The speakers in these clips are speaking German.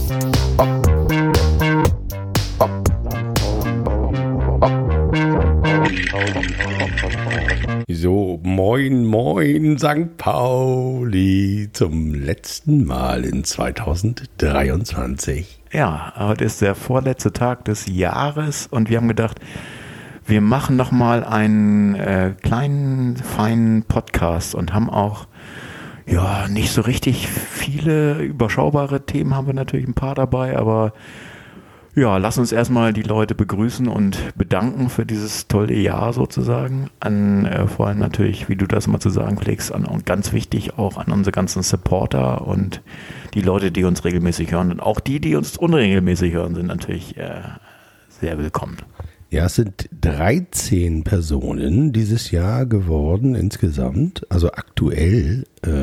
So, moin, moin, St. Pauli, zum letzten Mal in 2023. Ja, heute ist der vorletzte Tag des Jahres und wir haben gedacht, wir machen nochmal einen kleinen, feinen Podcast und haben auch, ja, nicht so richtig viele überschaubare Themen, haben wir natürlich ein paar dabei, aber ja, lass uns erstmal die Leute begrüßen und bedanken für dieses tolle Jahr sozusagen. Vor allem natürlich, wie du das mal zu sagen pflegst, und ganz wichtig auch an unsere ganzen Supporter und die Leute, die uns regelmäßig hören. Und auch die uns unregelmäßig hören, sind natürlich sehr willkommen. Ja, es sind 13 Personen dieses Jahr geworden insgesamt, also aktuell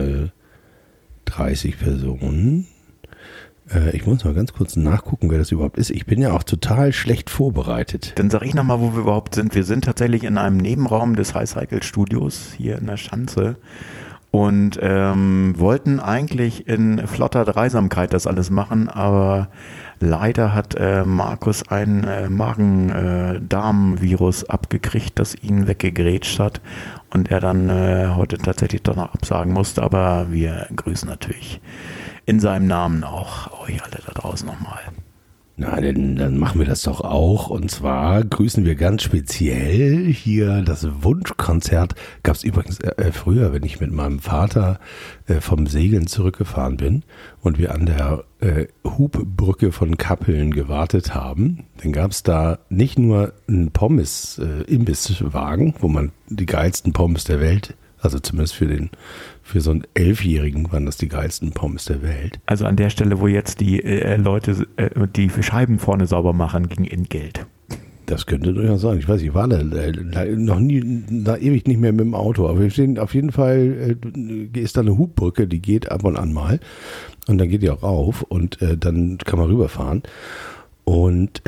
30 Personen. Ich muss mal ganz kurz nachgucken, wer das überhaupt ist. Ich bin ja auch total schlecht vorbereitet. Dann sage ich nochmal, wo wir überhaupt sind. Wir sind tatsächlich in einem Nebenraum des High Cycle Studios hier in der Schanze und wollten eigentlich in flotter Dreisamkeit das alles machen, aber leider hat Markus ein Magen-Darm-Virus abgekriegt, das ihn weggegrätscht hat und er dann heute tatsächlich doch noch absagen musste, aber wir grüßen natürlich in seinem Namen auch euch alle da draußen nochmal. Na, dann machen wir das doch auch. Und zwar grüßen wir ganz speziell hier das Wunschkonzert. Gab es übrigens früher, wenn ich mit meinem Vater vom Segeln zurückgefahren bin und wir an der Hubbrücke von Kappeln gewartet haben. Dann gab es da nicht nur einen Pommes-Imbisswagen, wo man die geilsten Pommes der Welt, also zumindest für so einen 11-Jährigen waren das die geilsten Pommes der Welt. Also an der Stelle, wo jetzt die Leute die Scheiben vorne sauber machen, ging in Geld. Das könnte durchaus sein. Ich weiß, ich war da noch nie, da ewig nicht mehr mit dem Auto. Aber wir stehen auf jeden Fall, ist da eine Hubbrücke, die geht ab und an mal. Und dann geht die auch rauf und dann kann man rüberfahren. Und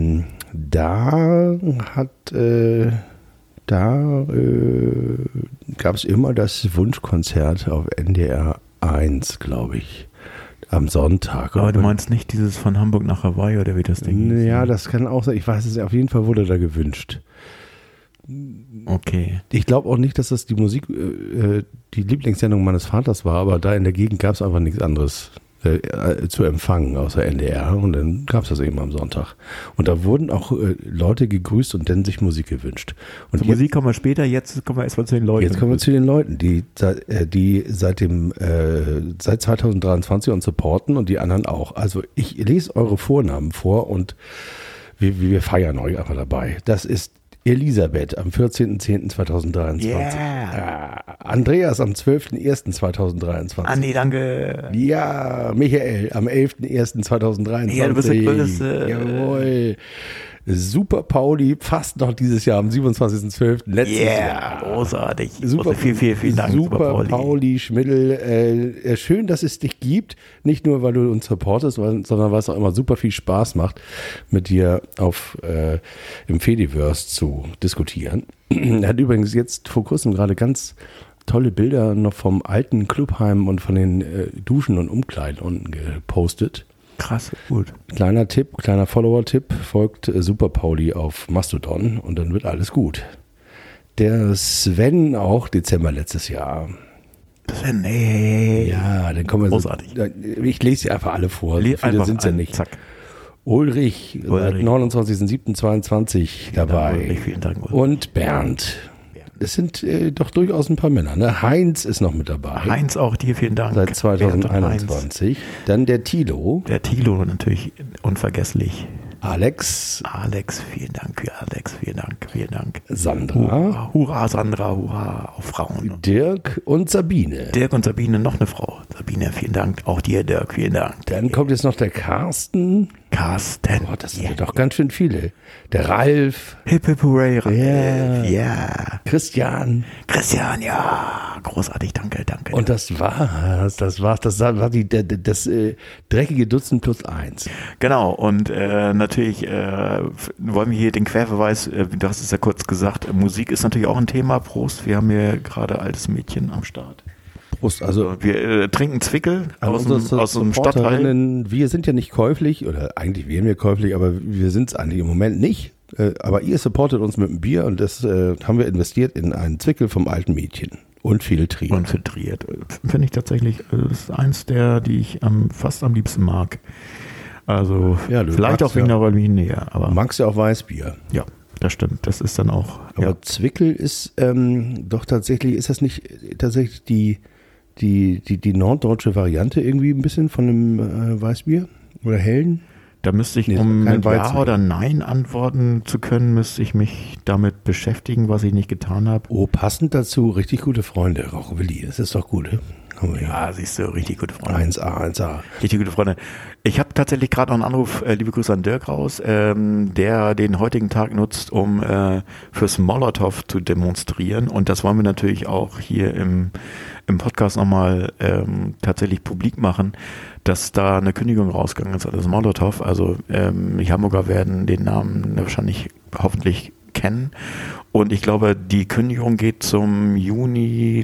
da gab es immer das Wunschkonzert auf NDR 1, glaube ich, am Sonntag. Aber du meinst nicht dieses von Hamburg nach Hawaii oder wie das Ding ist? Ja, das kann auch sein. Ich weiß es, auf jeden Fall wurde da gewünscht. Okay. Ich glaube auch nicht, dass das die Musik, die Lieblingssendung meines Vaters war, aber da in der Gegend gab es einfach nichts anderes zu empfangen außer NDR und dann gab es das eben am Sonntag. Und da wurden auch Leute gegrüßt und dann sich Musik gewünscht. Und zur Musik kommen wir später, jetzt kommen wir erstmal zu den Leuten. Jetzt kommen wir zu den Leuten, die seit 2023 uns supporten und die anderen auch. Also ich lese eure Vornamen vor und wir feiern euch einfach dabei. Das ist Elisabeth am 14.10.2023. Yeah. Andreas am 12.01.2023. Andi, danke. Ja, Michael am 11.01.2023. Ja, du bist der Größte. Jawohl. Super Pauli, fast noch dieses Jahr am 27.12. letztes Jahr. Großartig. Super, vielen Dank. Super Pauli, Schmiddel. Schön, dass es dich gibt. Nicht nur, weil du uns supportest, sondern weil es auch immer super viel Spaß macht, mit dir im Fediverse zu diskutieren. Er hat übrigens jetzt vor kurzem gerade ganz tolle Bilder noch vom alten Clubheim und von den Duschen und Umkleiden unten gepostet. Krass, gut. Kleiner Follower-Tipp, folgt Super Pauli auf Mastodon und dann wird alles gut. Der Sven auch Dezember letztes Jahr. Sven, ey. Ja, dann kommen wir großartig. Ich lese sie einfach alle vor. So viele sind es ja nicht. Zack. Ulrich, seit 29.07.22 dabei. Ulrich, vielen Dank. Ulrich. Und Bernd. Es sind doch durchaus ein paar Männer. Ne? Heinz ist noch mit dabei. Heinz, auch dir vielen Dank. Seit 2021. Dann der Thilo. Der Thilo natürlich unvergesslich. Alex, vielen Dank. Vielen Dank. Sandra. Hurra, Sandra, hurra, auf Frauen. Dirk und Sabine. Noch eine Frau. Sabine, vielen Dank. Auch dir, Dirk, vielen Dank. Dann kommt jetzt noch der Carsten. Carsten. Oh, das sind ja doch ganz schön viele. Der Ralf. Hip Hip Hooray, Ralf. Ja. Christian, ja. Großartig, danke. Und das war's. Das war das dreckige Dutzend plus 1. Genau, und natürlich wollen wir hier den Querverweis, du hast es ja kurz gesagt, Musik ist natürlich auch ein Thema. Prost, wir haben hier gerade altes Mädchen am Start. Prost. Also wir trinken Zwickel aus dem Stadtteil. Wir sind ja nicht käuflich, oder eigentlich wären wir käuflich, aber wir sind es eigentlich im Moment nicht. Aber ihr supportet uns mit einem Bier und das haben wir investiert in einen Zwickel vom alten Mädchen. Und filtriert. Und filtriert. Finde ich tatsächlich, das ist eins der, die ich fast am liebsten mag. Also ja, vielleicht auch wegen der Räumlinie. Du magst ja auch Weißbier. Ja, das stimmt. Das ist dann auch. Aber ja. Zwickel ist doch tatsächlich, ist das nicht tatsächlich die norddeutsche Variante irgendwie ein bisschen von einem Weißbier oder hellen? Da müsste ich, um mit Ja oder Nein antworten zu können, müsste ich mich damit beschäftigen, was ich nicht getan habe. Oh, passend dazu, richtig gute Freunde, Rauchwilli, das ist doch gut, ne? Ja, siehst du, richtig gute Freunde. 1A. Richtig gute Freunde. Ich habe tatsächlich gerade noch einen Anruf, liebe Grüße an Dirk raus, der den heutigen Tag nutzt, um fürs Molotow zu demonstrieren. Und das wollen wir natürlich auch hier im Podcast nochmal tatsächlich publik machen, dass da eine Kündigung rausgegangen ist, das Molotow. Also die Hamburger werden den Namen wahrscheinlich hoffentlich kennen. Und ich glaube, die Kündigung geht zum Juni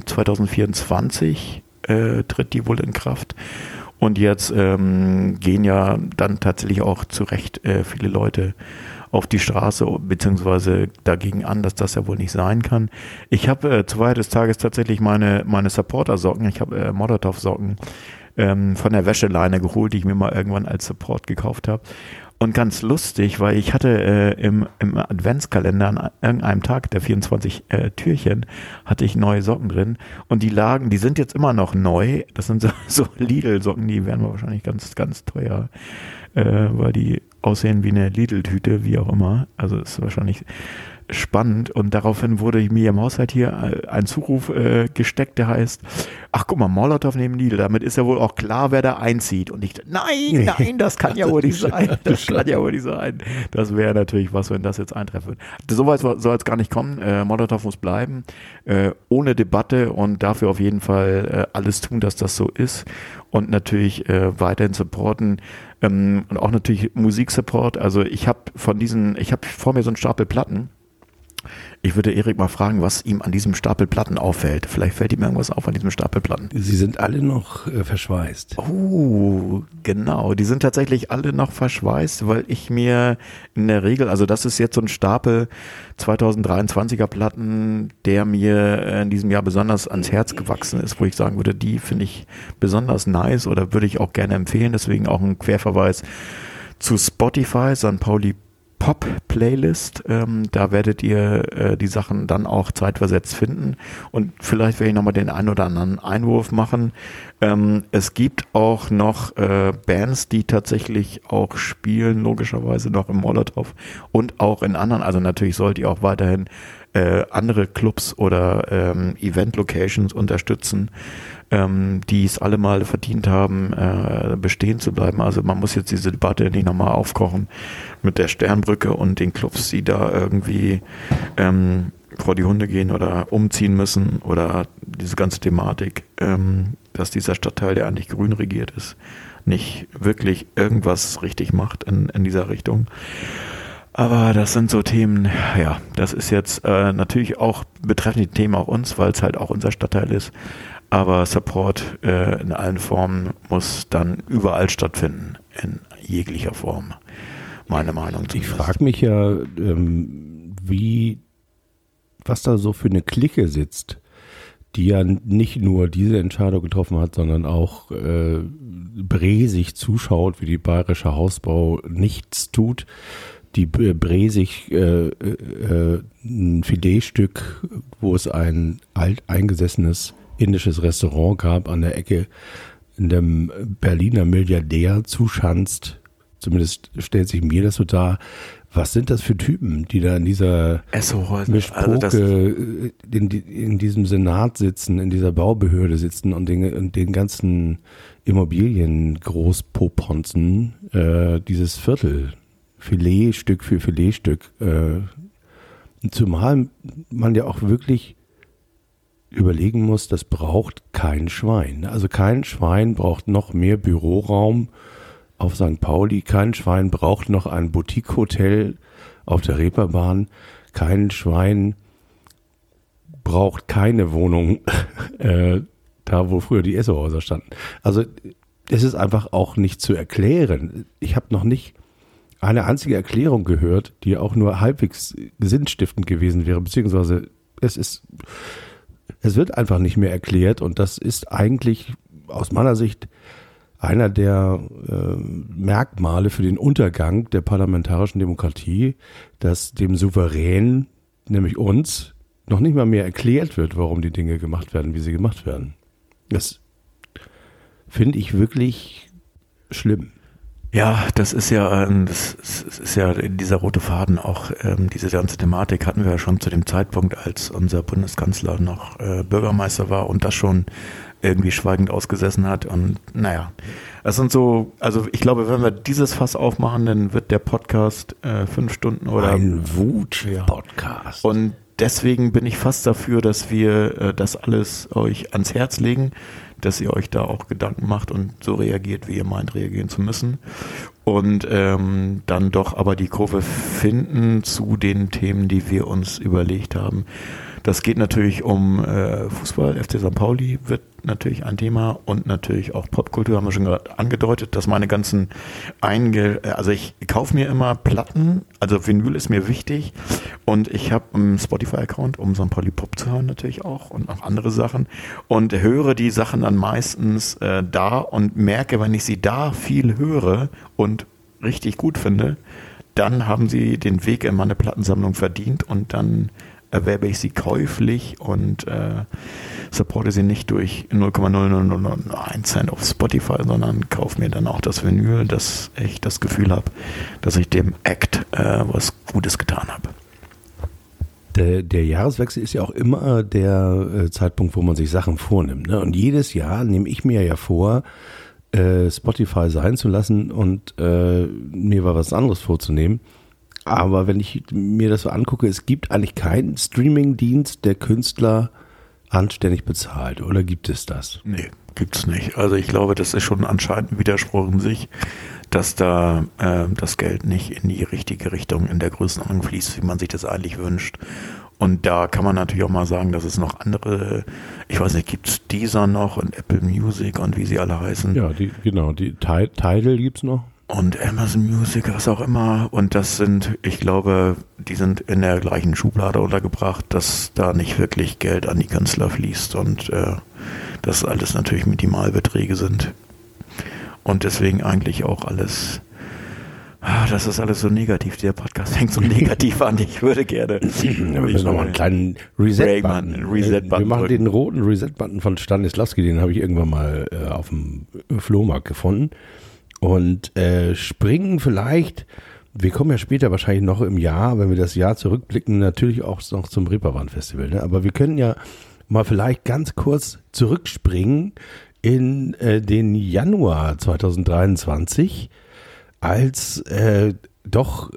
2024, tritt die wohl in Kraft. Und jetzt gehen ja dann tatsächlich auch zu Recht viele Leute auf die Straße, beziehungsweise dagegen an, dass das ja wohl nicht sein kann. Ich habe zur Feier des Tages tatsächlich meine Supporter-Socken, ich habe Molotow-Socken von der Wäscheleine geholt, die ich mir mal irgendwann als Support gekauft habe. Und ganz lustig, weil ich hatte im Adventskalender an irgendeinem Tag der 24 Türchen, hatte ich neue Socken drin und die sind jetzt immer noch neu. Das sind so Lidl-Socken, die werden wahrscheinlich ganz, ganz teuer, weil die aussehen wie eine Lidl-Tüte, wie auch immer. Also ist wahrscheinlich spannend und daraufhin wurde mir im Haushalt hier ein Zuruf gesteckt, der heißt, ach guck mal, Molotow neben Lidl, damit ist ja wohl auch klar, wer da einzieht. Und ich, nein, das kann ja wohl nicht sein. Das kann ja wohl nicht sein. Das wäre natürlich was, wenn das jetzt eintreffen würde. Soweit soll es gar nicht kommen. Molotow muss bleiben, ohne Debatte und dafür auf jeden Fall alles tun, dass das so ist und natürlich weiterhin supporten und auch natürlich Musiksupport. Also ich habe vor mir so einen Stapel Platten. Ich würde Erik mal fragen, was ihm an diesem Stapel Platten auffällt. Vielleicht fällt ihm irgendwas auf an diesem Stapel Platten. Sie sind alle noch verschweißt. Oh, genau. Die sind tatsächlich alle noch verschweißt, weil ich mir in der Regel, also das ist jetzt so ein Stapel 2023er Platten, der mir in diesem Jahr besonders ans Herz gewachsen ist, wo ich sagen würde, die finde ich besonders nice oder würde ich auch gerne empfehlen. Deswegen auch ein Querverweis zu Spotify, St. Pauli Pop-Playlist. Da werdet ihr die Sachen dann auch zeitversetzt finden. Und vielleicht werde ich nochmal den einen oder anderen Einwurf machen. Es gibt auch noch Bands, die tatsächlich auch spielen, logischerweise noch im Molotow und auch in anderen. Also natürlich sollt ihr auch weiterhin andere Clubs oder Event-Locations unterstützen, die es alle mal verdient haben, bestehen zu bleiben. Also man muss jetzt diese Debatte nicht nochmal aufkochen mit der Sternbrücke und den Clubs, die da irgendwie vor die Hunde gehen oder umziehen müssen oder diese ganze Thematik, dass dieser Stadtteil, der eigentlich grün regiert ist, nicht wirklich irgendwas richtig macht in dieser Richtung. Aber das sind so Themen, ja, das ist jetzt natürlich auch betreffend die Themen auch uns, weil es halt auch unser Stadtteil ist. Aber Support in allen Formen muss dann überall stattfinden, in jeglicher Form, meine Meinung. Ich frage mich ja, was da so für eine Clique sitzt, die ja nicht nur diese Entscheidung getroffen hat, sondern auch bresig zuschaut, wie die Bayerische Hausbau nichts tut. Die bresig ein Filetstück, wo es ein alteingesessenes indisches Restaurant gab an der Ecke, in dem Berliner Milliardär zuschanzt. Zumindest stellt sich mir das so dar. Was sind das für Typen, die da in dieser Mischpoke, in diesem Senat sitzen, in dieser Baubehörde sitzen und den ganzen Immobilien großpoponzen, dieses Viertel, Filetstück für Filetstück. Zumal man ja auch wirklich überlegen muss, das braucht kein Schwein. Also kein Schwein braucht noch mehr Büroraum auf St. Pauli, kein Schwein braucht noch ein Boutique-Hotel auf der Reeperbahn, kein Schwein braucht keine Wohnung da wo früher die Essohäuser standen. Also es ist einfach auch nicht zu erklären. Ich habe noch nicht eine einzige Erklärung gehört, die auch nur halbwegs sinnstiftend gewesen wäre, beziehungsweise es wird einfach nicht mehr erklärt und das ist eigentlich aus meiner Sicht einer der Merkmale für den Untergang der parlamentarischen Demokratie, dass dem Souverän, nämlich uns, noch nicht mal mehr erklärt wird, warum die Dinge gemacht werden, wie sie gemacht werden. Das finde ich wirklich schlimm. Ja, das ist ja dieser rote Faden auch, diese ganze Thematik hatten wir ja schon zu dem Zeitpunkt, als unser Bundeskanzler noch Bürgermeister war und das schon irgendwie schweigend ausgesessen hat und naja, das sind so, also ich glaube, wenn wir dieses Fass aufmachen, dann wird der Podcast 5 Stunden oder... Ein Wut-Podcast. Ja. Und deswegen bin ich fast dafür, dass wir das alles euch ans Herz legen, dass ihr euch da auch Gedanken macht und so reagiert, wie ihr meint, reagieren zu müssen. Und dann doch aber die Kurve finden zu den Themen, die wir uns überlegt haben. Das geht natürlich um Fußball, FC St. Pauli wird natürlich ein Thema und natürlich auch Popkultur, haben wir schon gerade angedeutet, dass meine ganzen also ich kaufe mir immer Platten, also Vinyl ist mir wichtig und ich habe einen Spotify-Account, um St. Pauli Pop zu hören natürlich auch und auch andere Sachen und höre die Sachen dann meistens da und merke, wenn ich sie da viel höre und richtig gut finde, dann haben sie den Weg in meine Plattensammlung verdient und dann erwerbe ich sie käuflich und supporte sie nicht durch 0,0001 Cent auf Spotify, sondern kaufe mir dann auch das Vinyl, dass ich das Gefühl habe, dass ich dem Act was Gutes getan habe. Der Jahreswechsel ist ja auch immer der Zeitpunkt, wo man sich Sachen vornimmt. Ne? Und jedes Jahr nehme ich mir ja vor, Spotify sein zu lassen und mir mal was anderes vorzunehmen. Aber wenn ich mir das so angucke, es gibt eigentlich keinen Streaming-Dienst, der Künstler anständig bezahlt. Oder gibt es das? Nee, gibt's nicht. Also ich glaube, das ist schon anscheinend ein Widerspruch in sich, dass da das Geld nicht in die richtige Richtung in der Größenordnung fließt, wie man sich das eigentlich wünscht. Und da kann man natürlich auch mal sagen, dass es noch andere, ich weiß nicht, gibt's Deezer noch und Apple Music und wie sie alle heißen? Ja, die Tidal gibt's noch. Und Amazon Music, was auch immer. Und das sind, ich glaube, die sind in der gleichen Schublade untergebracht, dass da nicht wirklich Geld an die Künstler fließt und dass alles natürlich Minimalbeträge sind. Und deswegen eigentlich auch alles, das ist alles so negativ. Der Podcast fängt so negativ an. Ich würde gerne. Wir müssen nochmal einen kleinen Reset-Button. Wir machen den roten Reset-Button von Stanislavski, den habe ich irgendwann mal auf dem Flohmarkt gefunden. Und springen vielleicht, wir kommen ja später wahrscheinlich noch im Jahr, wenn wir das Jahr zurückblicken, natürlich auch noch zum Reeperbahn-Festival. Ne? Aber wir können ja mal vielleicht ganz kurz zurückspringen in den Januar 2023, als doch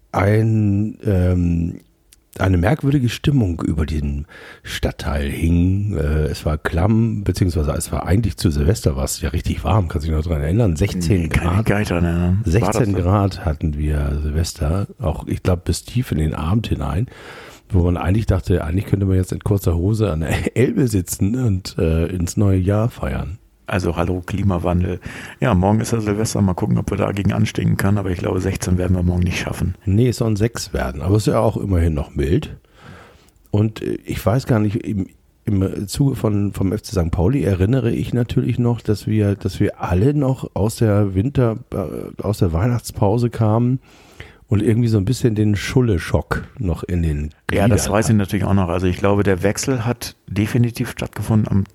eine merkwürdige Stimmung über den Stadtteil hing. Es war klamm, beziehungsweise es war eigentlich zu Silvester, war es ja richtig warm, kannst du dich noch daran erinnern? 16 Grad. Geiter, ne? 16 Grad hatten wir Silvester, auch ich glaube bis tief in den Abend hinein, wo man eigentlich dachte, eigentlich könnte man jetzt in kurzer Hose an der Elbe sitzen und ins neue Jahr feiern. Also hallo Klimawandel. Ja, morgen ist ja Silvester, mal gucken, ob wir dagegen anstinken können, aber ich glaube 16 werden wir morgen nicht schaffen. Nee, es sollen 6 werden, aber es ist ja auch immerhin noch mild. Und ich weiß gar nicht, im Zuge vom FC St. Pauli erinnere ich natürlich noch, dass wir alle noch aus der Weihnachtspause kamen und irgendwie so ein bisschen den Schulle-Schock noch in den Gliedern. Ja, das weiß ich natürlich auch noch. Also ich glaube, der Wechsel hat definitiv stattgefunden am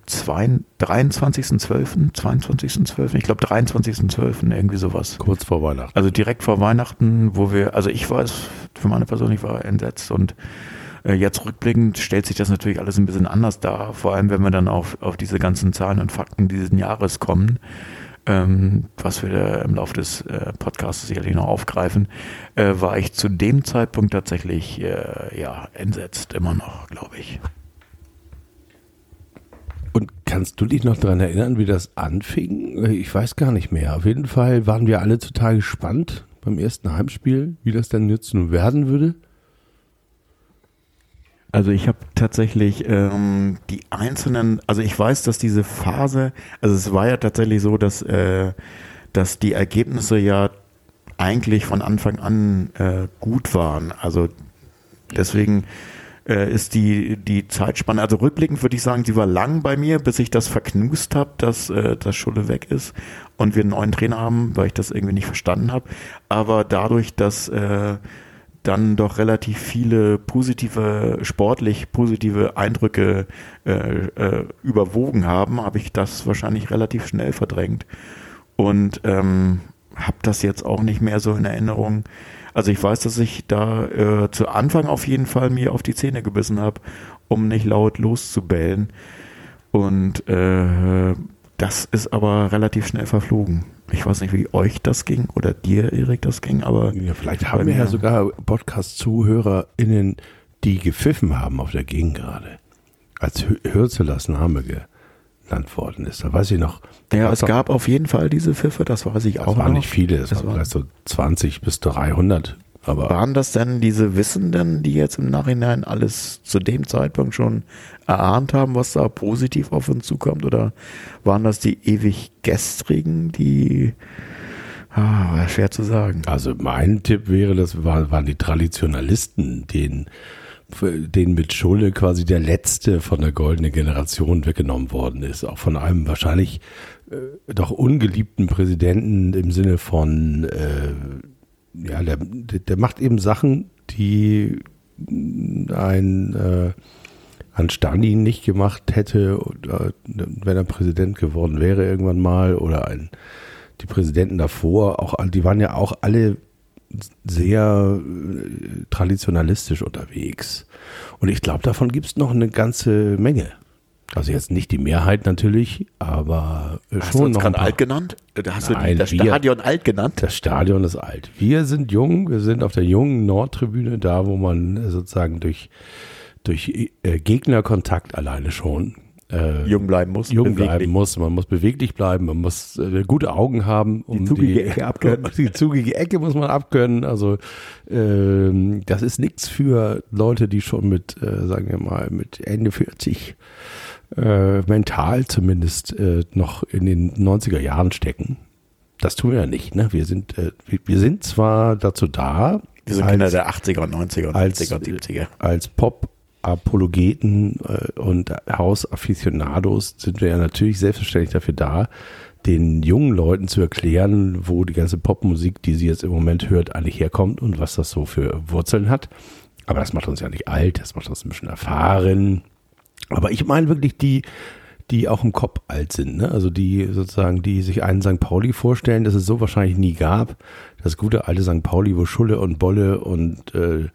23.12. Ich glaube 23.12. irgendwie sowas. Kurz vor Weihnachten. Also direkt vor Weihnachten, ich war es für meine Person, ich war entsetzt und jetzt rückblickend stellt sich das natürlich alles ein bisschen anders dar, vor allem wenn wir dann auf diese ganzen Zahlen und Fakten dieses Jahres kommen. Was wir im Laufe des Podcasts sicherlich noch aufgreifen, war ich zu dem Zeitpunkt tatsächlich entsetzt, immer noch, glaube ich. Und kannst du dich noch daran erinnern, wie das anfing? Ich weiß gar nicht mehr. Auf jeden Fall waren wir alle total gespannt beim ersten Heimspiel, wie das denn jetzt nun werden würde. Also ich habe tatsächlich die einzelnen, also ich weiß, dass diese Phase, also es war ja tatsächlich so, dass die Ergebnisse ja eigentlich von Anfang an gut waren. Also deswegen ist die Zeitspanne, also rückblickend würde ich sagen, sie war lang bei mir, bis ich das verknust habe, dass Schulle weg ist und wir einen neuen Trainer haben, weil ich das irgendwie nicht verstanden habe. Aber dadurch, dass dann doch relativ viele sportlich positive Eindrücke überwogen haben, habe ich das wahrscheinlich relativ schnell verdrängt und habe das jetzt auch nicht mehr so in Erinnerung. Also ich weiß, dass ich da zu Anfang auf jeden Fall mir auf die Zähne gebissen habe, um nicht laut loszubellen. Und das ist aber relativ schnell verflogen. Ich weiß nicht, wie euch das ging oder dir, Erik, das ging, aber... Ja, vielleicht haben wir ja sogar Podcast-ZuhörerInnen, die gepfiffen haben auf der Gegengrade, als Hürzelas Name genannt worden ist. Da weiß ich noch. Ja, es gab auf jeden Fall diese Pfiffe, das weiß ich auch noch. Das waren nicht viele, es waren vielleicht so 20 bis 300. Aber waren das denn diese Wissenden, die jetzt im Nachhinein alles zu dem Zeitpunkt schon erahnt haben, was da positiv auf uns zukommt? Oder waren das die ewig Gestrigen, die... war schwer zu sagen. Also mein Tipp wäre, das waren die Traditionalisten, denen mit Schulle quasi der letzte von der goldenen Generation weggenommen worden ist. Auch von einem wahrscheinlich doch ungeliebten Präsidenten im Sinne von, der macht eben Sachen, die ein Stalin nicht gemacht hätte, oder, wenn er Präsident geworden wäre irgendwann mal, oder die Präsidenten davor, die waren ja auch alle sehr traditionalistisch unterwegs. Und ich glaube, davon gibt es noch eine ganze Menge. Also jetzt nicht die Mehrheit natürlich, aber schon noch. Hast du uns gerade alt genannt? Hast du das Stadion alt genannt? Das Stadion ist alt. Wir sind jung, wir sind auf der jungen Nordtribüne, da wo man sozusagen durch Gegnerkontakt alleine schon jung bleiben muss. Man muss beweglich bleiben, man muss gute Augen haben. Die zugige Ecke abkönnen. Die zugige Ecke muss man abkönnen. Also das ist nichts für Leute, die schon mit, sagen wir mal, mit Ende 40 mental zumindest noch in den 90er Jahren stecken. Das tun wir ja nicht. Ne? Wir sind zwar dazu da. Wir sind Kinder der 80er und 90er und 60er und 70er. Als Pop-Apologeten und House-Aficionados sind wir ja natürlich selbstverständlich dafür da, den jungen Leuten zu erklären, wo die ganze Popmusik, die sie jetzt im Moment hört, eigentlich herkommt und was das so für Wurzeln hat. Aber das macht uns ja nicht alt, das macht uns ein bisschen erfahren. Aber ich meine wirklich die auch im Kopf alt sind, ne? Also die sozusagen, die sich einen St. Pauli vorstellen, dass es so wahrscheinlich nie gab. Das gute alte St. Pauli, wo Schulle und Bolle und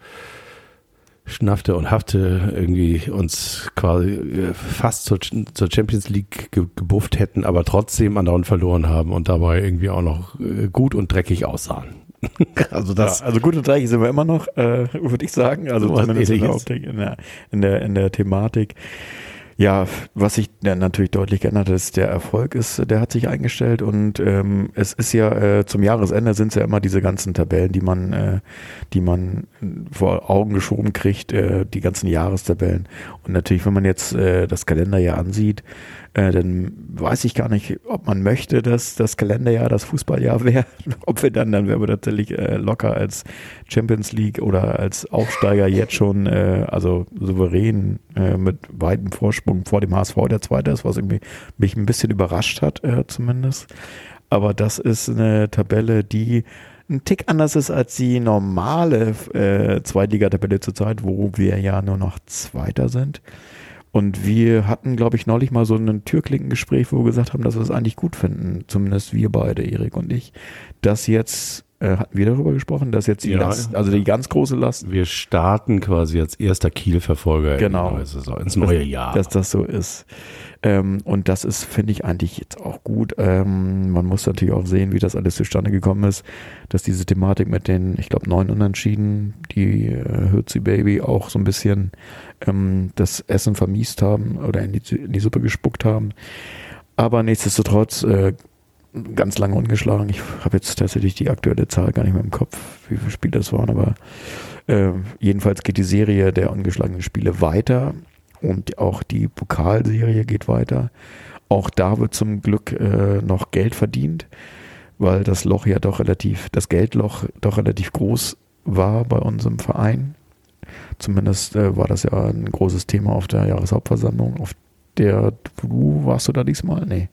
Schnaffte und Hafte irgendwie uns quasi fast zur Champions League gebufft hätten, aber trotzdem andauernd verloren haben und dabei irgendwie auch noch gut und dreckig aussahen. Also gut und dreckig sind wir immer noch, würde ich sagen. Also zumindest in der Optik, in der Thematik. Ja, was sich natürlich deutlich geändert ist, der Erfolg der hat sich eingestellt und es ist ja zum Jahresende sind es ja immer diese ganzen Tabellen, die man vor Augen geschoben kriegt, die ganzen Jahrestabellen. Und natürlich, wenn man jetzt das Kalenderjahr ansieht, dann weiß ich gar nicht, ob man möchte, dass das Kalenderjahr das Fußballjahr wäre. Ob wir dann wären wir natürlich locker als Champions League oder als Aufsteiger jetzt schon, also souverän mit weitem Vorsprung vor dem HSV, der Zweite ist, was mich ein bisschen überrascht hat zumindest. Aber das ist eine Tabelle, die ein Tick anders ist als die normale Zweitligatabelle zurzeit, wo wir ja nur noch Zweiter sind. Und wir hatten, glaube ich, neulich mal so ein Türklinkengespräch, wo wir gesagt haben, dass wir es eigentlich gut finden, zumindest wir beide, Erik und ich, dass jetzt, hatten wir darüber gesprochen, dass jetzt die Last, also die ganz große Last. Wir starten quasi als erster Kiel-Verfolger ins neue Jahr. Dass das so ist. Und das ist, finde ich, eigentlich jetzt auch gut. Man muss natürlich auch sehen, wie das alles zustande gekommen ist, dass diese Thematik mit den, ich glaube, 9 Unentschieden, die Hürzi Baby auch so ein bisschen das Essen vermiest haben oder in die Suppe gespuckt haben. Aber nichtsdestotrotz ganz lange ungeschlagen. Ich habe jetzt tatsächlich die aktuelle Zahl gar nicht mehr im Kopf, wie viele Spiele das waren, aber Jedenfalls geht die Serie der ungeschlagenen Spiele weiter und auch die Pokalserie geht weiter. Auch da wird zum Glück noch Geld verdient, weil das Geldloch doch relativ groß war bei unserem Verein. Zumindest war das ja ein großes Thema auf der Jahreshauptversammlung, auf der warst du da diesmal? Nee,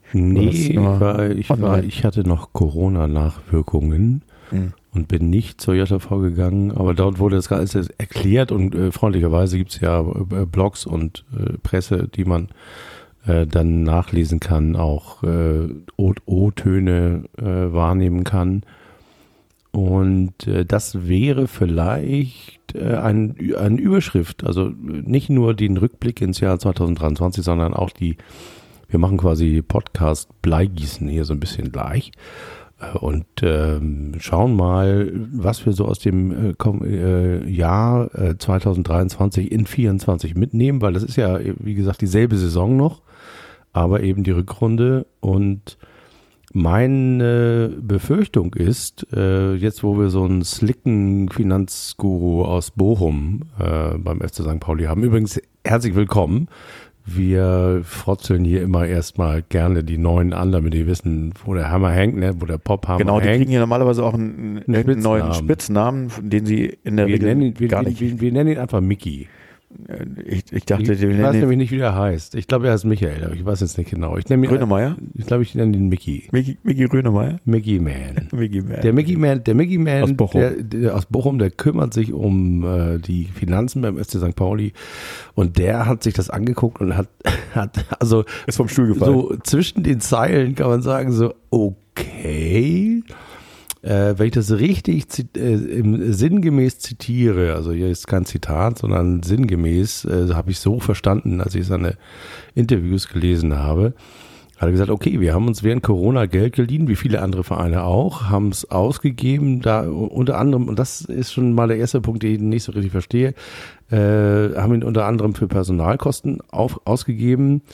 ich hatte noch Corona-Nachwirkungen und bin nicht zur JV gegangen, aber dort wurde das Ganze erklärt und freundlicherweise gibt es ja Blogs und Presse, die man dann nachlesen kann, auch O-Töne wahrnehmen kann. Und das wäre vielleicht eine Überschrift, also nicht nur den Rückblick ins Jahr 2023, sondern auch wir machen quasi Podcast Bleigießen hier so ein bisschen gleich und schauen mal, was wir so aus dem Jahr 2023 in 2024 mitnehmen, weil das ist ja, wie gesagt, dieselbe Saison noch, aber eben die Rückrunde. Und meine Befürchtung ist, jetzt wo wir so einen slicken Finanzguru aus Bochum beim FC St. Pauli haben, übrigens herzlich willkommen, wir frotzeln hier immer erstmal gerne die Neuen an, damit die wissen, wo der Hammer hängt, ne? Wo der Pophammer hängt. Genau, die kriegen hier normalerweise auch einen neuen Spitznamen, den sie in der Regel gar nicht... Wir nennen ihn einfach Mickey. Ich dachte, ich weiß nämlich nicht, wie der heißt. Ich glaube, er heißt Michael, aber ich weiß jetzt nicht genau. Grönemeyer? Ich glaube, ich nenne ihn Mickey. Mickey Grönemeyer? Mickey Man. Der Mickey Man aus Bochum. Der aus Bochum, der kümmert sich um die Finanzen beim FC St. Pauli und der hat sich das angeguckt und hat also ist vom Stuhl gefallen. So zwischen den Zeilen kann man sagen so, okay. Wenn ich das richtig sinngemäß zitiere, also hier ist kein Zitat, sondern sinngemäß, habe ich so verstanden, als ich seine Interviews gelesen habe, hat er gesagt, okay, wir haben uns während Corona Geld geliehen, wie viele andere Vereine auch, haben es ausgegeben, da unter anderem, und das ist schon mal der erste Punkt, den ich nicht so richtig verstehe, haben ihn unter anderem für Personalkosten ausgegeben.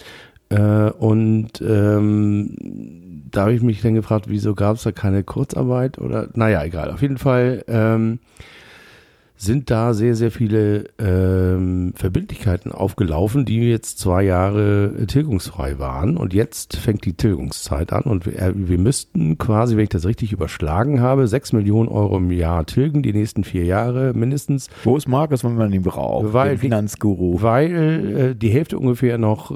Da habe ich mich dann gefragt, wieso gab es da keine Kurzarbeit oder, naja, egal. Auf jeden Fall sind da sehr, sehr viele Verbindlichkeiten aufgelaufen, die jetzt 2 Jahre tilgungsfrei waren und jetzt fängt die Tilgungszeit an und wir müssten quasi, wenn ich das richtig überschlagen habe, 6 Millionen Euro im Jahr tilgen, die nächsten 4 Jahre mindestens. Wo ist Markus, wenn man ihn braucht? Weil den Finanzguru. Weil die Hälfte ungefähr noch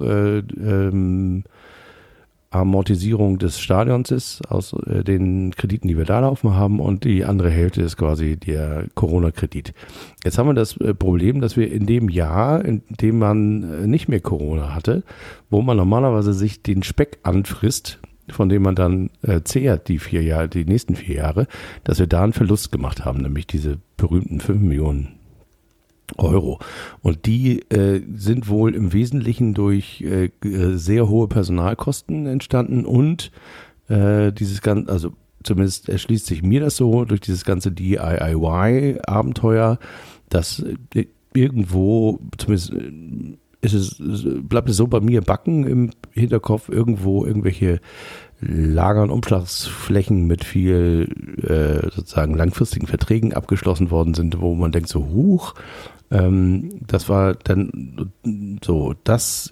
Amortisierung des Stadions ist, aus den Krediten, die wir da laufen haben, und die andere Hälfte ist quasi der Corona-Kredit. Jetzt haben wir das Problem, dass wir in dem Jahr, in dem man nicht mehr Corona hatte, wo man normalerweise sich den Speck anfrisst, von dem man dann zehrt die nächsten 4 Jahre, dass wir da einen Verlust gemacht haben, nämlich diese berühmten 5 Millionen Euro. Und die sind wohl im Wesentlichen durch sehr hohe Personalkosten entstanden und dieses ganze, also zumindest erschließt sich mir das so, durch dieses ganze DIY-Abenteuer, dass irgendwo, zumindest bleibt es so bei mir backen im Hinterkopf, irgendwo irgendwelche Lager- und Umschlagsflächen mit viel sozusagen langfristigen Verträgen abgeschlossen worden sind, wo man denkt so, huch, das war dann so, das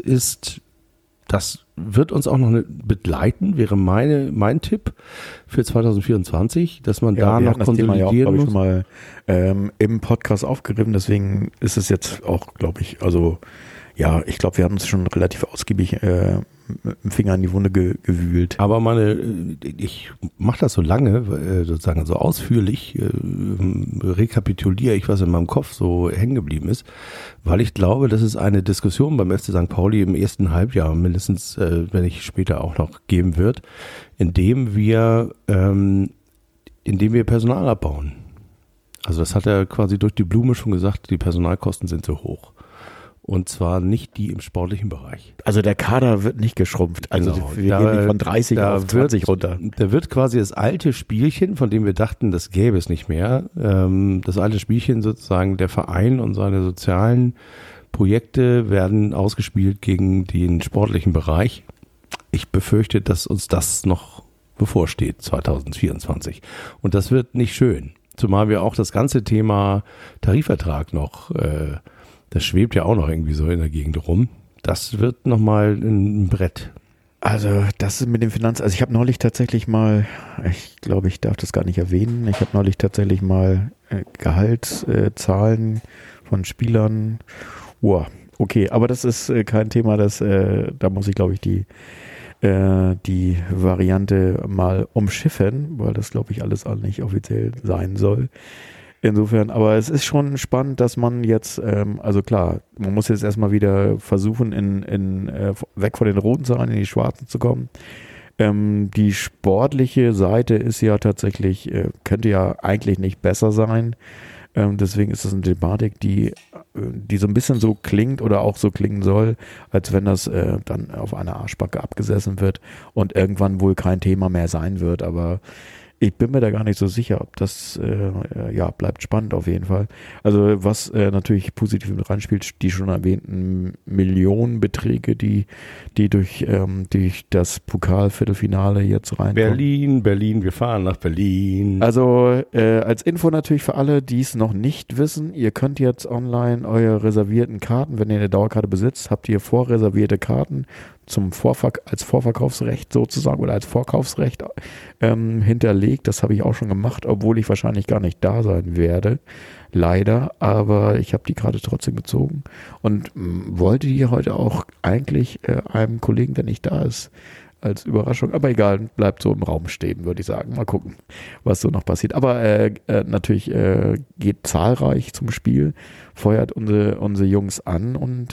wird uns auch noch begleiten, wäre mein Tipp für 2024, dass man da noch konsolidieren Thema muss. Schon mal im Podcast aufgegriffen, deswegen ist es jetzt auch, glaube ich, also ja, ich glaube, wir haben uns schon relativ ausgiebig mit dem Finger in die Wunde gewühlt. Aber ich mache das so lange, sozusagen so ausführlich, rekapituliere ich, was in meinem Kopf so hängen geblieben ist, weil ich glaube, dass es eine Diskussion beim FC St. Pauli im ersten Halbjahr mindestens, wenn nicht später auch noch geben wird, indem wir Personal abbauen. Also das hat er quasi durch die Blume schon gesagt, die Personalkosten sind so hoch. Und zwar nicht die im sportlichen Bereich. Also der Kader wird nicht geschrumpft. Also genau. Wir gehen nicht von 30 auf 20 runter. Da wird quasi das alte Spielchen, von dem wir dachten, das gäbe es nicht mehr, das alte Spielchen sozusagen, der Verein und seine sozialen Projekte werden ausgespielt gegen den sportlichen Bereich. Ich befürchte, dass uns das noch bevorsteht, 2024. Und das wird nicht schön. zumal wir auch das ganze Thema Tarifvertrag noch, das schwebt ja auch noch irgendwie so in der Gegend rum. Das wird nochmal ein Brett. Also das ist mit dem also ich habe neulich tatsächlich mal, ich glaube, ich darf das gar nicht erwähnen, ich habe neulich tatsächlich mal Gehaltszahlen von Spielern. Wow, okay, aber das ist kein Thema, da muss ich, glaube ich, die Variante mal umschiffen, weil das, glaube ich, alles nicht offiziell sein soll. Insofern, aber es ist schon spannend, dass man jetzt, also klar, man muss jetzt erstmal wieder versuchen, weg von den roten Zahlen in die schwarzen zu kommen. Die sportliche Seite ist ja tatsächlich, könnte ja eigentlich nicht besser sein. Deswegen ist das eine Thematik, die so ein bisschen so klingt oder auch so klingen soll, als wenn das dann auf einer Arschbacke abgesessen wird und irgendwann wohl kein Thema mehr sein wird, aber ich bin mir da gar nicht so sicher, ob das, bleibt spannend auf jeden Fall. Also was natürlich positiv mit reinspielt, die schon erwähnten Millionenbeträge, die durch das Pokalviertelfinale jetzt reinkommen. Berlin, wir fahren nach Berlin. Also als Info natürlich für alle, die es noch nicht wissen, ihr könnt jetzt online eure reservierten Karten, wenn ihr eine Dauerkarte besitzt, habt ihr vorreservierte Karten als Vorverkaufsrecht sozusagen oder als Vorkaufsrecht hinterlegt. Das habe ich auch schon gemacht, obwohl ich wahrscheinlich gar nicht da sein werde. Leider, aber ich habe die Karte trotzdem gezogen und wollte die heute auch eigentlich einem Kollegen, der nicht da ist, als Überraschung, aber egal, bleibt so im Raum stehen, würde ich sagen. Mal gucken, was so noch passiert. Aber natürlich geht zahlreich zum Spiel, feuert unsere Jungs an und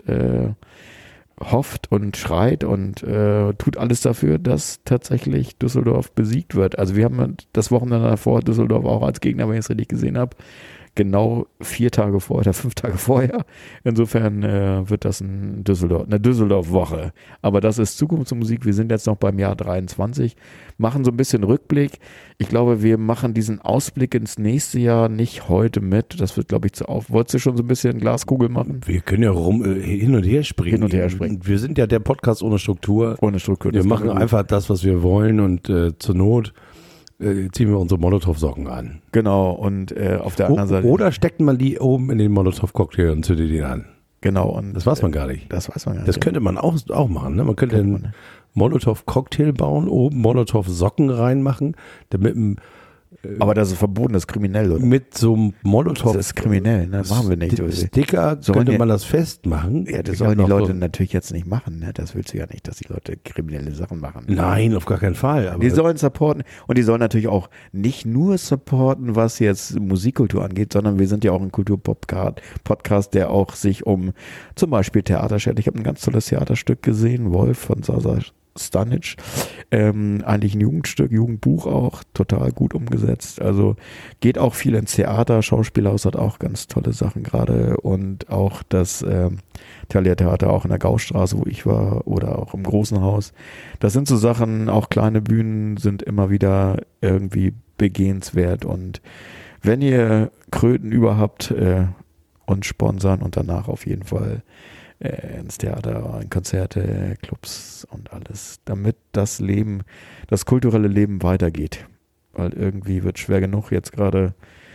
hofft und schreit und tut alles dafür, dass tatsächlich Düsseldorf besiegt wird. Also wir haben das Wochenende davor Düsseldorf auch als Gegner, wenn ich es richtig gesehen habe, genau 4 Tage vorher oder 5 Tage vorher. Insofern wird das eine Düsseldorf-Woche. Aber das ist Zukunftsmusik. Wir sind jetzt noch beim Jahr 23, machen so ein bisschen Rückblick. Ich glaube, wir machen diesen Ausblick ins nächste Jahr nicht heute mit. Das wird, glaube ich, zu auf. Wolltest du schon so ein bisschen Glaskugel machen? Wir können ja hin und her springen. Wir sind ja der Podcast ohne Struktur. Ohne Struktur. Wir machen einfach das, was wir wollen und zur Not ziehen wir unsere Molotow-Socken an. Genau, und auf der anderen Seite. Oder steckt man die oben in den Molotow-Cocktail und zündet ihn an. Genau. Und das weiß man gar nicht. Das weiß man gar nicht. Das könnte man auch machen. Ne? Man könnte einen Molotow-Cocktail bauen, oben Molotow-Socken reinmachen, damit aber das ist verboten, das ist kriminell, oder? Mit so einem Molotow. Das ist kriminell, ne? Machen wir nicht. Sticker könnte man das festmachen. Ja, das sollen die Leute natürlich jetzt nicht machen, ne? Das willst du ja nicht, dass die Leute kriminelle Sachen machen. Nein, auf gar keinen Fall. Aber die sollen supporten und die sollen natürlich auch nicht nur supporten, was jetzt Musikkultur angeht, sondern wir sind ja auch ein Kulturpodcast, der auch sich um zum Beispiel Theater schert. Ich habe ein ganz tolles Theaterstück gesehen, Wolf von Sasa Stanic, eigentlich ein Jugendstück, Jugendbuch auch, total gut umgesetzt, also geht auch viel ins Theater, Schauspielhaus hat auch ganz tolle Sachen gerade und auch das Thalia Theater auch in der Gaustraße, wo ich war, oder auch im Großen Haus, das sind so Sachen, auch kleine Bühnen sind immer wieder irgendwie begehenswert und wenn ihr Kröten überhaupt uns sponsern und danach auf jeden Fall ins Theater, in Konzerte, Clubs und alles, damit das kulturelle Leben weitergeht. Weil irgendwie wird schwer genug jetzt gerade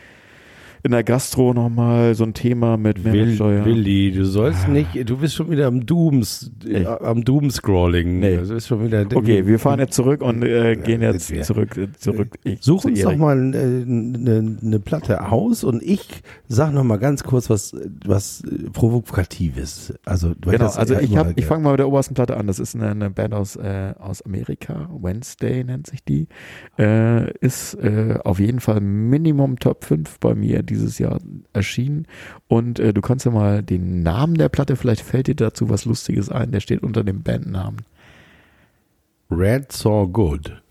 in der Gastro nochmal so ein Thema mit Mehrwertsteuer. Willi, du sollst nicht, du bist schon wieder am Doomscrolling. Nee. Das ist schon wieder, okay, wir fahren jetzt zurück und gehen jetzt zurück. Such uns doch mal eine Platte aus und ich sag noch mal ganz kurz was Provokatives. Also, genau, also ich fange mal mit der obersten Platte an. Das ist eine Band aus Amerika, Wednesday nennt sich die. Ist auf jeden Fall Minimum Top 5 bei mir dieses Jahr erschienen und du kannst ja mal den Namen der Platte, vielleicht fällt dir dazu was Lustiges ein, der steht unter dem Bandnamen. Red Saw God.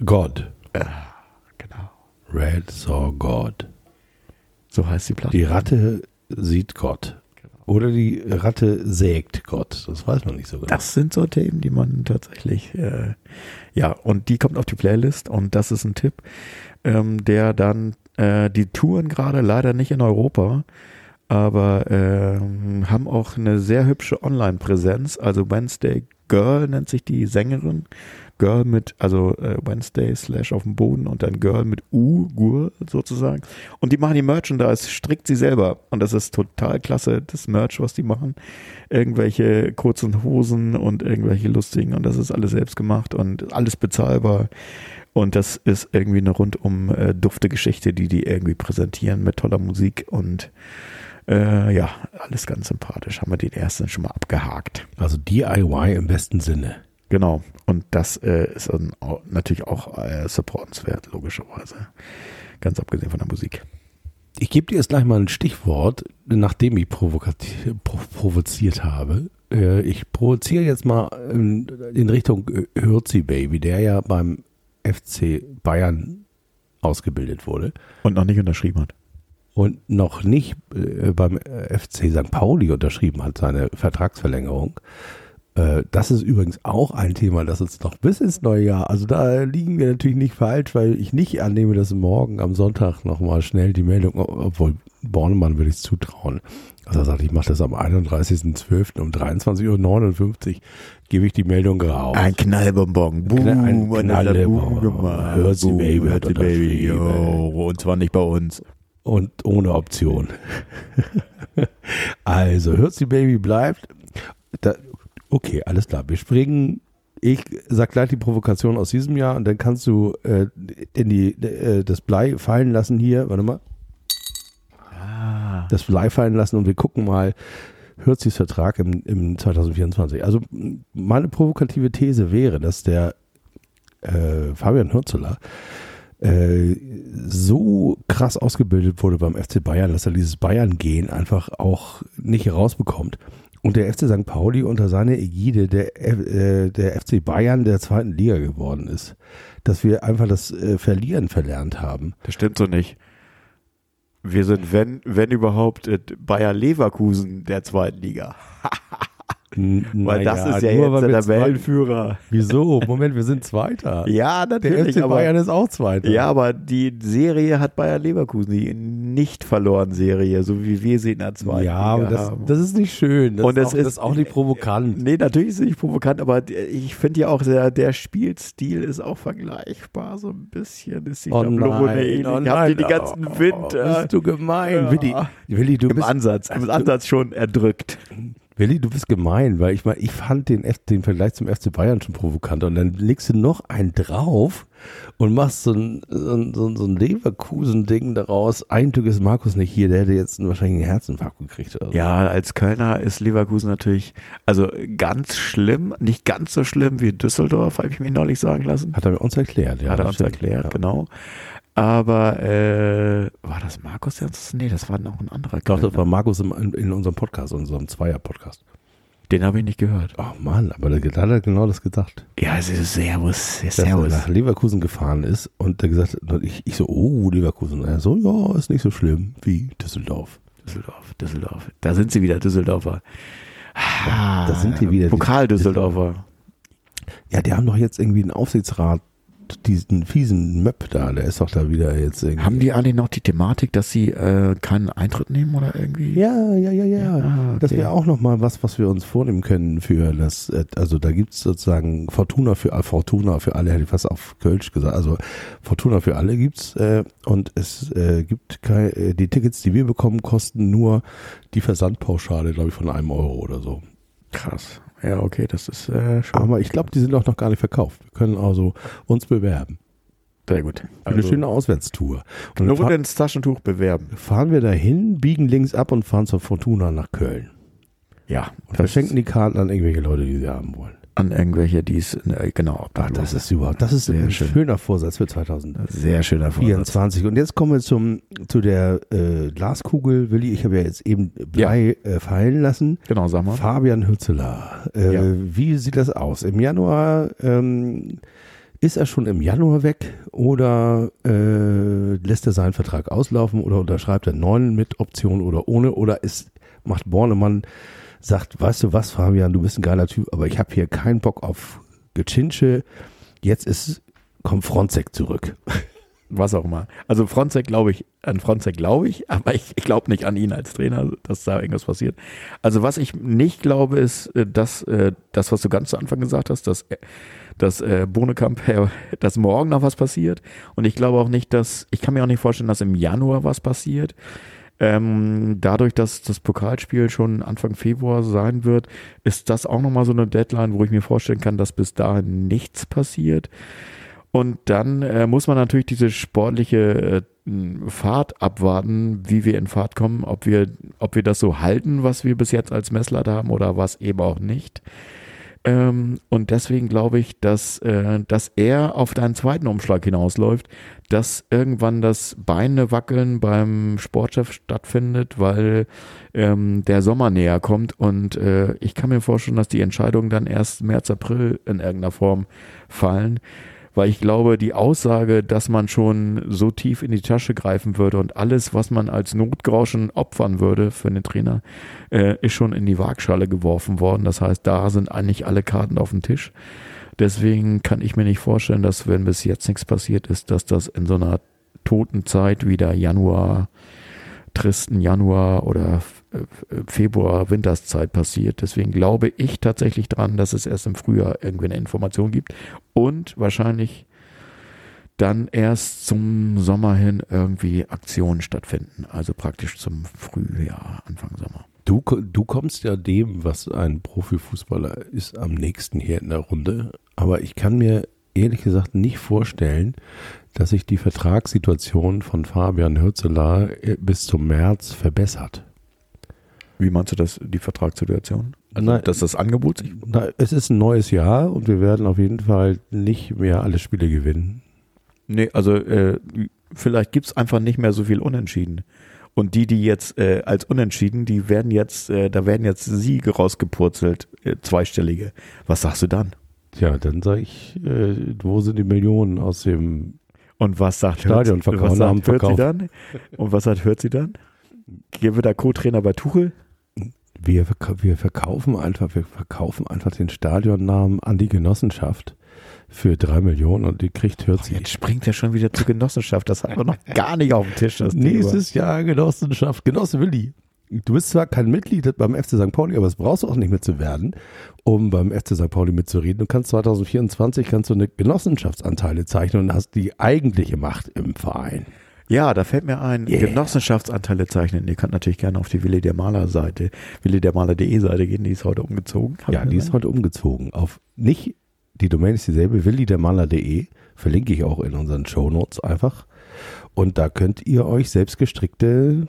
Genau. Red Saw God. So heißt die Platte. Die Ratte sieht Gott. Genau. Oder die Ratte sägt Gott. Das weiß man nicht so genau. Das sind so Themen, die man tatsächlich, und die kommt auf die Playlist und das ist ein Tipp, der dann die touren gerade leider nicht in Europa, aber haben auch eine sehr hübsche Online-Präsenz. Also Wednesday Girl nennt sich die Sängerin. Girl mit, also Wednesday / auf dem Boden und dann Girl mit Gur sozusagen. Und die machen die Merchandise, strickt sie selber. Und das ist total klasse, das Merch, was die machen. Irgendwelche kurzen Hosen und irgendwelche lustigen. Und das ist alles selbst gemacht und alles bezahlbar. Und das ist irgendwie eine rundum dufte Geschichte, die irgendwie präsentieren mit toller Musik und ja, alles ganz sympathisch. Haben wir den ersten schon mal abgehakt. Also DIY im besten Sinne. Genau. Und das ist dann natürlich auch supportenswert, logischerweise. Ganz abgesehen von der Musik. Ich gebe dir jetzt gleich mal ein Stichwort, nachdem ich provoziert habe. Ich provoziere jetzt mal in Richtung Hürzi Baby, der ja beim FC Bayern ausgebildet wurde. Und noch nicht unterschrieben hat. Und noch nicht beim FC St. Pauli unterschrieben hat, seine Vertragsverlängerung. Das ist übrigens auch ein Thema, das uns noch bis ins neue Jahr, also da liegen wir natürlich nicht falsch, weil ich nicht annehme, dass morgen am Sonntag nochmal schnell die Meldung, obwohl Bornemann würde ich es zutrauen. Also er sagt, ich mache das am 31.12. um 23.59 Uhr, gebe ich die Meldung raus. Ein Knallbonbon. Boom, ein Knallbonbon. Hürzi Baby, yo. Und zwar nicht bei uns. Und ohne Option. Also, Hürzi Baby bleibt. Okay, alles klar. Wir springen. Ich sag gleich die Provokation aus diesem Jahr und dann kannst du das Blei fallen lassen hier. Warte mal. Das Blei fallen lassen und wir gucken mal Hürzis Vertrag im 2024. Also meine provokative These wäre, dass der Fabian Hürzeler so krass ausgebildet wurde beim FC Bayern, dass er dieses Bayern-Gen einfach auch nicht rausbekommt. Und der FC St. Pauli unter seiner Ägide der FC Bayern der zweiten Liga geworden ist. Dass wir einfach das Verlieren verlernt haben. Das stimmt so nicht. Wir sind, wenn überhaupt, Bayer Leverkusen der zweiten Liga. Weil das ist ja jetzt der Tabellenführer. Wieso? Moment, wir sind Zweiter. Ja, natürlich. Der FC Bayern ist auch Zweiter. Ja, aber die Serie hat Bayer Leverkusen, die nicht verloren Serie, so wie wir sie in der zweiten Liga haben. Ja, das ist nicht schön. Das ist auch nicht provokant. Nee, natürlich ist es nicht provokant, aber ich finde ja auch, der Spielstil ist auch vergleichbar, so ein bisschen. Ist die Schablone ähnlich. Habt ihr die ganzen Winter. Bist du gemein. Ja. Willi, du bist im Ansatz schon erdrückt. Willi, du bist gemein, weil ich fand den Vergleich zum FC Bayern schon provokant und dann legst du noch einen drauf und machst so ein Leverkusen-Ding daraus. Eigentlich ist Markus nicht hier, der hätte jetzt wahrscheinlich einen Herzinfarkt gekriegt. Also. Ja, als Kölner ist Leverkusen natürlich, also ganz schlimm, nicht ganz so schlimm wie Düsseldorf, habe ich mir neulich sagen lassen. Hat er uns erklärt, ja. Hat er uns erklärt, ja. Genau. Aber war das Markus jetzt? Nee, das war noch ein anderer. Doch, das war Markus in unserem Podcast, unserem Zweier-Podcast. Den habe ich nicht gehört. Oh Mann, aber da hat er genau das gesagt. Ja, es ist Servus. Dass er nach Leverkusen gefahren ist und er gesagt hat, ich so, Leverkusen. Und er so, ja, ist nicht so schlimm wie Düsseldorf. Düsseldorf. Da sind sie wieder, Düsseldorfer. Da sind die wieder. Pokal-Düsseldorfer. Ja, die haben doch jetzt irgendwie einen Aufsichtsrat, diesen fiesen Möpp da, der ist doch da wieder jetzt irgendwie. Haben die alle noch die Thematik, dass sie keinen Eintritt nehmen oder irgendwie? Ja. Okay. Das wäre auch nochmal was wir uns vornehmen können für das, also da gibt es sozusagen Fortuna für alle, hätte ich fast auf Kölsch gesagt, also Fortuna für alle gibt's und es gibt die Tickets, die wir bekommen, kosten nur die Versandpauschale, glaube ich, von €1 oder so. Krass. Ja, okay, das ist schon. Aber ich glaube, die sind auch noch gar nicht verkauft. Wir können also uns bewerben. Sehr gut. Also eine schöne Auswärtstour. Und nur ins Taschentuch bewerben. Fahren wir dahin, biegen links ab und fahren zur Fortuna nach Köln. Ja. Und verschenken die Karten an irgendwelche Leute, die sie haben wollen. An irgendwelche, die es, genau. Das ist ein schöner Vorsatz für 2024. Sehr schöner Vorsatz. Und jetzt kommen wir zu der Glaskugel. Willi, ich habe ja jetzt eben Blei fallen lassen. Genau, sag mal. Fabian Hürzeler. Wie sieht das aus? Im Januar, ist er schon im Januar weg oder lässt er seinen Vertrag auslaufen oder unterschreibt er einen neuen mit Option oder ohne? Oder macht Bornemann, sagt, weißt du was, Fabian, du bist ein geiler Typ, aber ich habe hier keinen Bock auf Gechinsche. Jetzt kommt Fronzek zurück. was auch immer. Also Fronzek glaube ich, aber ich glaube nicht an ihn als Trainer, dass da irgendwas passiert. Also was ich nicht glaube, ist, dass das, was du ganz zu Anfang gesagt hast, dass Bonekamp, dass morgen noch was passiert. Und ich glaube auch nicht, ich kann mir auch nicht vorstellen, dass im Januar was passiert. Dadurch, dass das Pokalspiel schon Anfang Februar sein wird, ist das auch nochmal so eine Deadline, wo ich mir vorstellen kann, dass bis dahin nichts passiert. Und dann muss man natürlich diese sportliche Fahrt abwarten, wie wir in Fahrt kommen, ob wir das so halten, was wir bis jetzt als Messlatte haben oder was eben auch nicht. Und deswegen glaube ich, dass er auf deinen zweiten Umschlag hinausläuft, dass irgendwann das Beine-Wackeln beim Sportchef stattfindet, weil der Sommer näher kommt und ich kann mir vorstellen, dass die Entscheidungen dann erst März, April in irgendeiner Form fallen. Weil ich glaube, die Aussage, dass man schon so tief in die Tasche greifen würde und alles, was man als Notgroschen opfern würde für einen Trainer, ist schon in die Waagschale geworfen worden. Das heißt, da sind eigentlich alle Karten auf dem Tisch. Deswegen kann ich mir nicht vorstellen, dass, wenn bis jetzt nichts passiert ist, dass das in so einer toten Zeit wie der tristen Januar oder Februar, Winterszeit passiert. Deswegen glaube ich tatsächlich dran, dass es erst im Frühjahr irgendwie eine Information gibt und wahrscheinlich dann erst zum Sommer hin irgendwie Aktionen stattfinden. Also praktisch zum Frühjahr, Anfang Sommer. Du kommst ja dem, was ein Profifußballer ist, am nächsten hier in der Runde. Aber ich kann mir ehrlich gesagt nicht vorstellen, dass sich die Vertragssituation von Fabian Hürzeler bis zum März verbessert. Wie meinst du das, die Vertragssituation? Also, dass das Angebot sich... Es ist ein neues Jahr und wir werden auf jeden Fall nicht mehr alle Spiele gewinnen. Nee, also vielleicht gibt es einfach nicht mehr so viel Unentschieden. Und die jetzt als Unentschieden, da werden jetzt Siege rausgepurzelt, zweistellige. Was sagst du dann? Tja, dann sage ich, wo sind die Millionen aus dem Und was sagt Stadionverkauf? Hürzi dann? Und was sagt Hürzi dann? Gehen wir da Co-Trainer bei Tuchel? Wir verkaufen einfach den Stadionnamen an die Genossenschaft für 3 Millionen und die kriegt Hürzi. Jetzt springt er schon wieder zur Genossenschaft. Das haben wir noch gar nicht auf dem Tisch. Nächstes Jahr Genossenschaft. Genosse Willi. Du bist zwar kein Mitglied beim FC St. Pauli, aber das brauchst du auch nicht mehr zu werden, um beim FC St. Pauli mitzureden. Du kannst 2024 eine Genossenschaftsanteile zeichnen und hast die eigentliche Macht im Verein. Ja, da fällt mir ein, Genossenschaftsanteile zeichnen. Ihr könnt natürlich gerne auf die Willi der Maler-Seite, willidermaler.de Seite gehen, die ist heute umgezogen. Ja, die ist heute umgezogen. Nicht, die Domain ist dieselbe, willidermaler.de, verlinke ich auch in unseren Shownotes einfach. Und da könnt ihr euch selbst gestrickte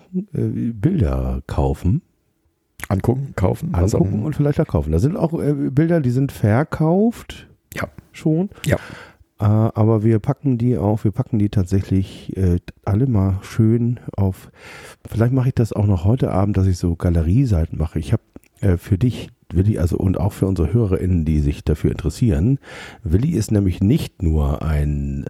Bilder kaufen. Angucken und vielleicht auch kaufen. Da sind auch Bilder, die sind verkauft. Ja. Schon. Ja. Aber wir packen die tatsächlich alle mal schön auf. Vielleicht mache ich das auch noch heute Abend, dass ich so Galerieseiten mache. Ich habe für dich, Willi, also und auch für unsere HörerInnen, die sich dafür interessieren. Willi ist nämlich nicht nur ein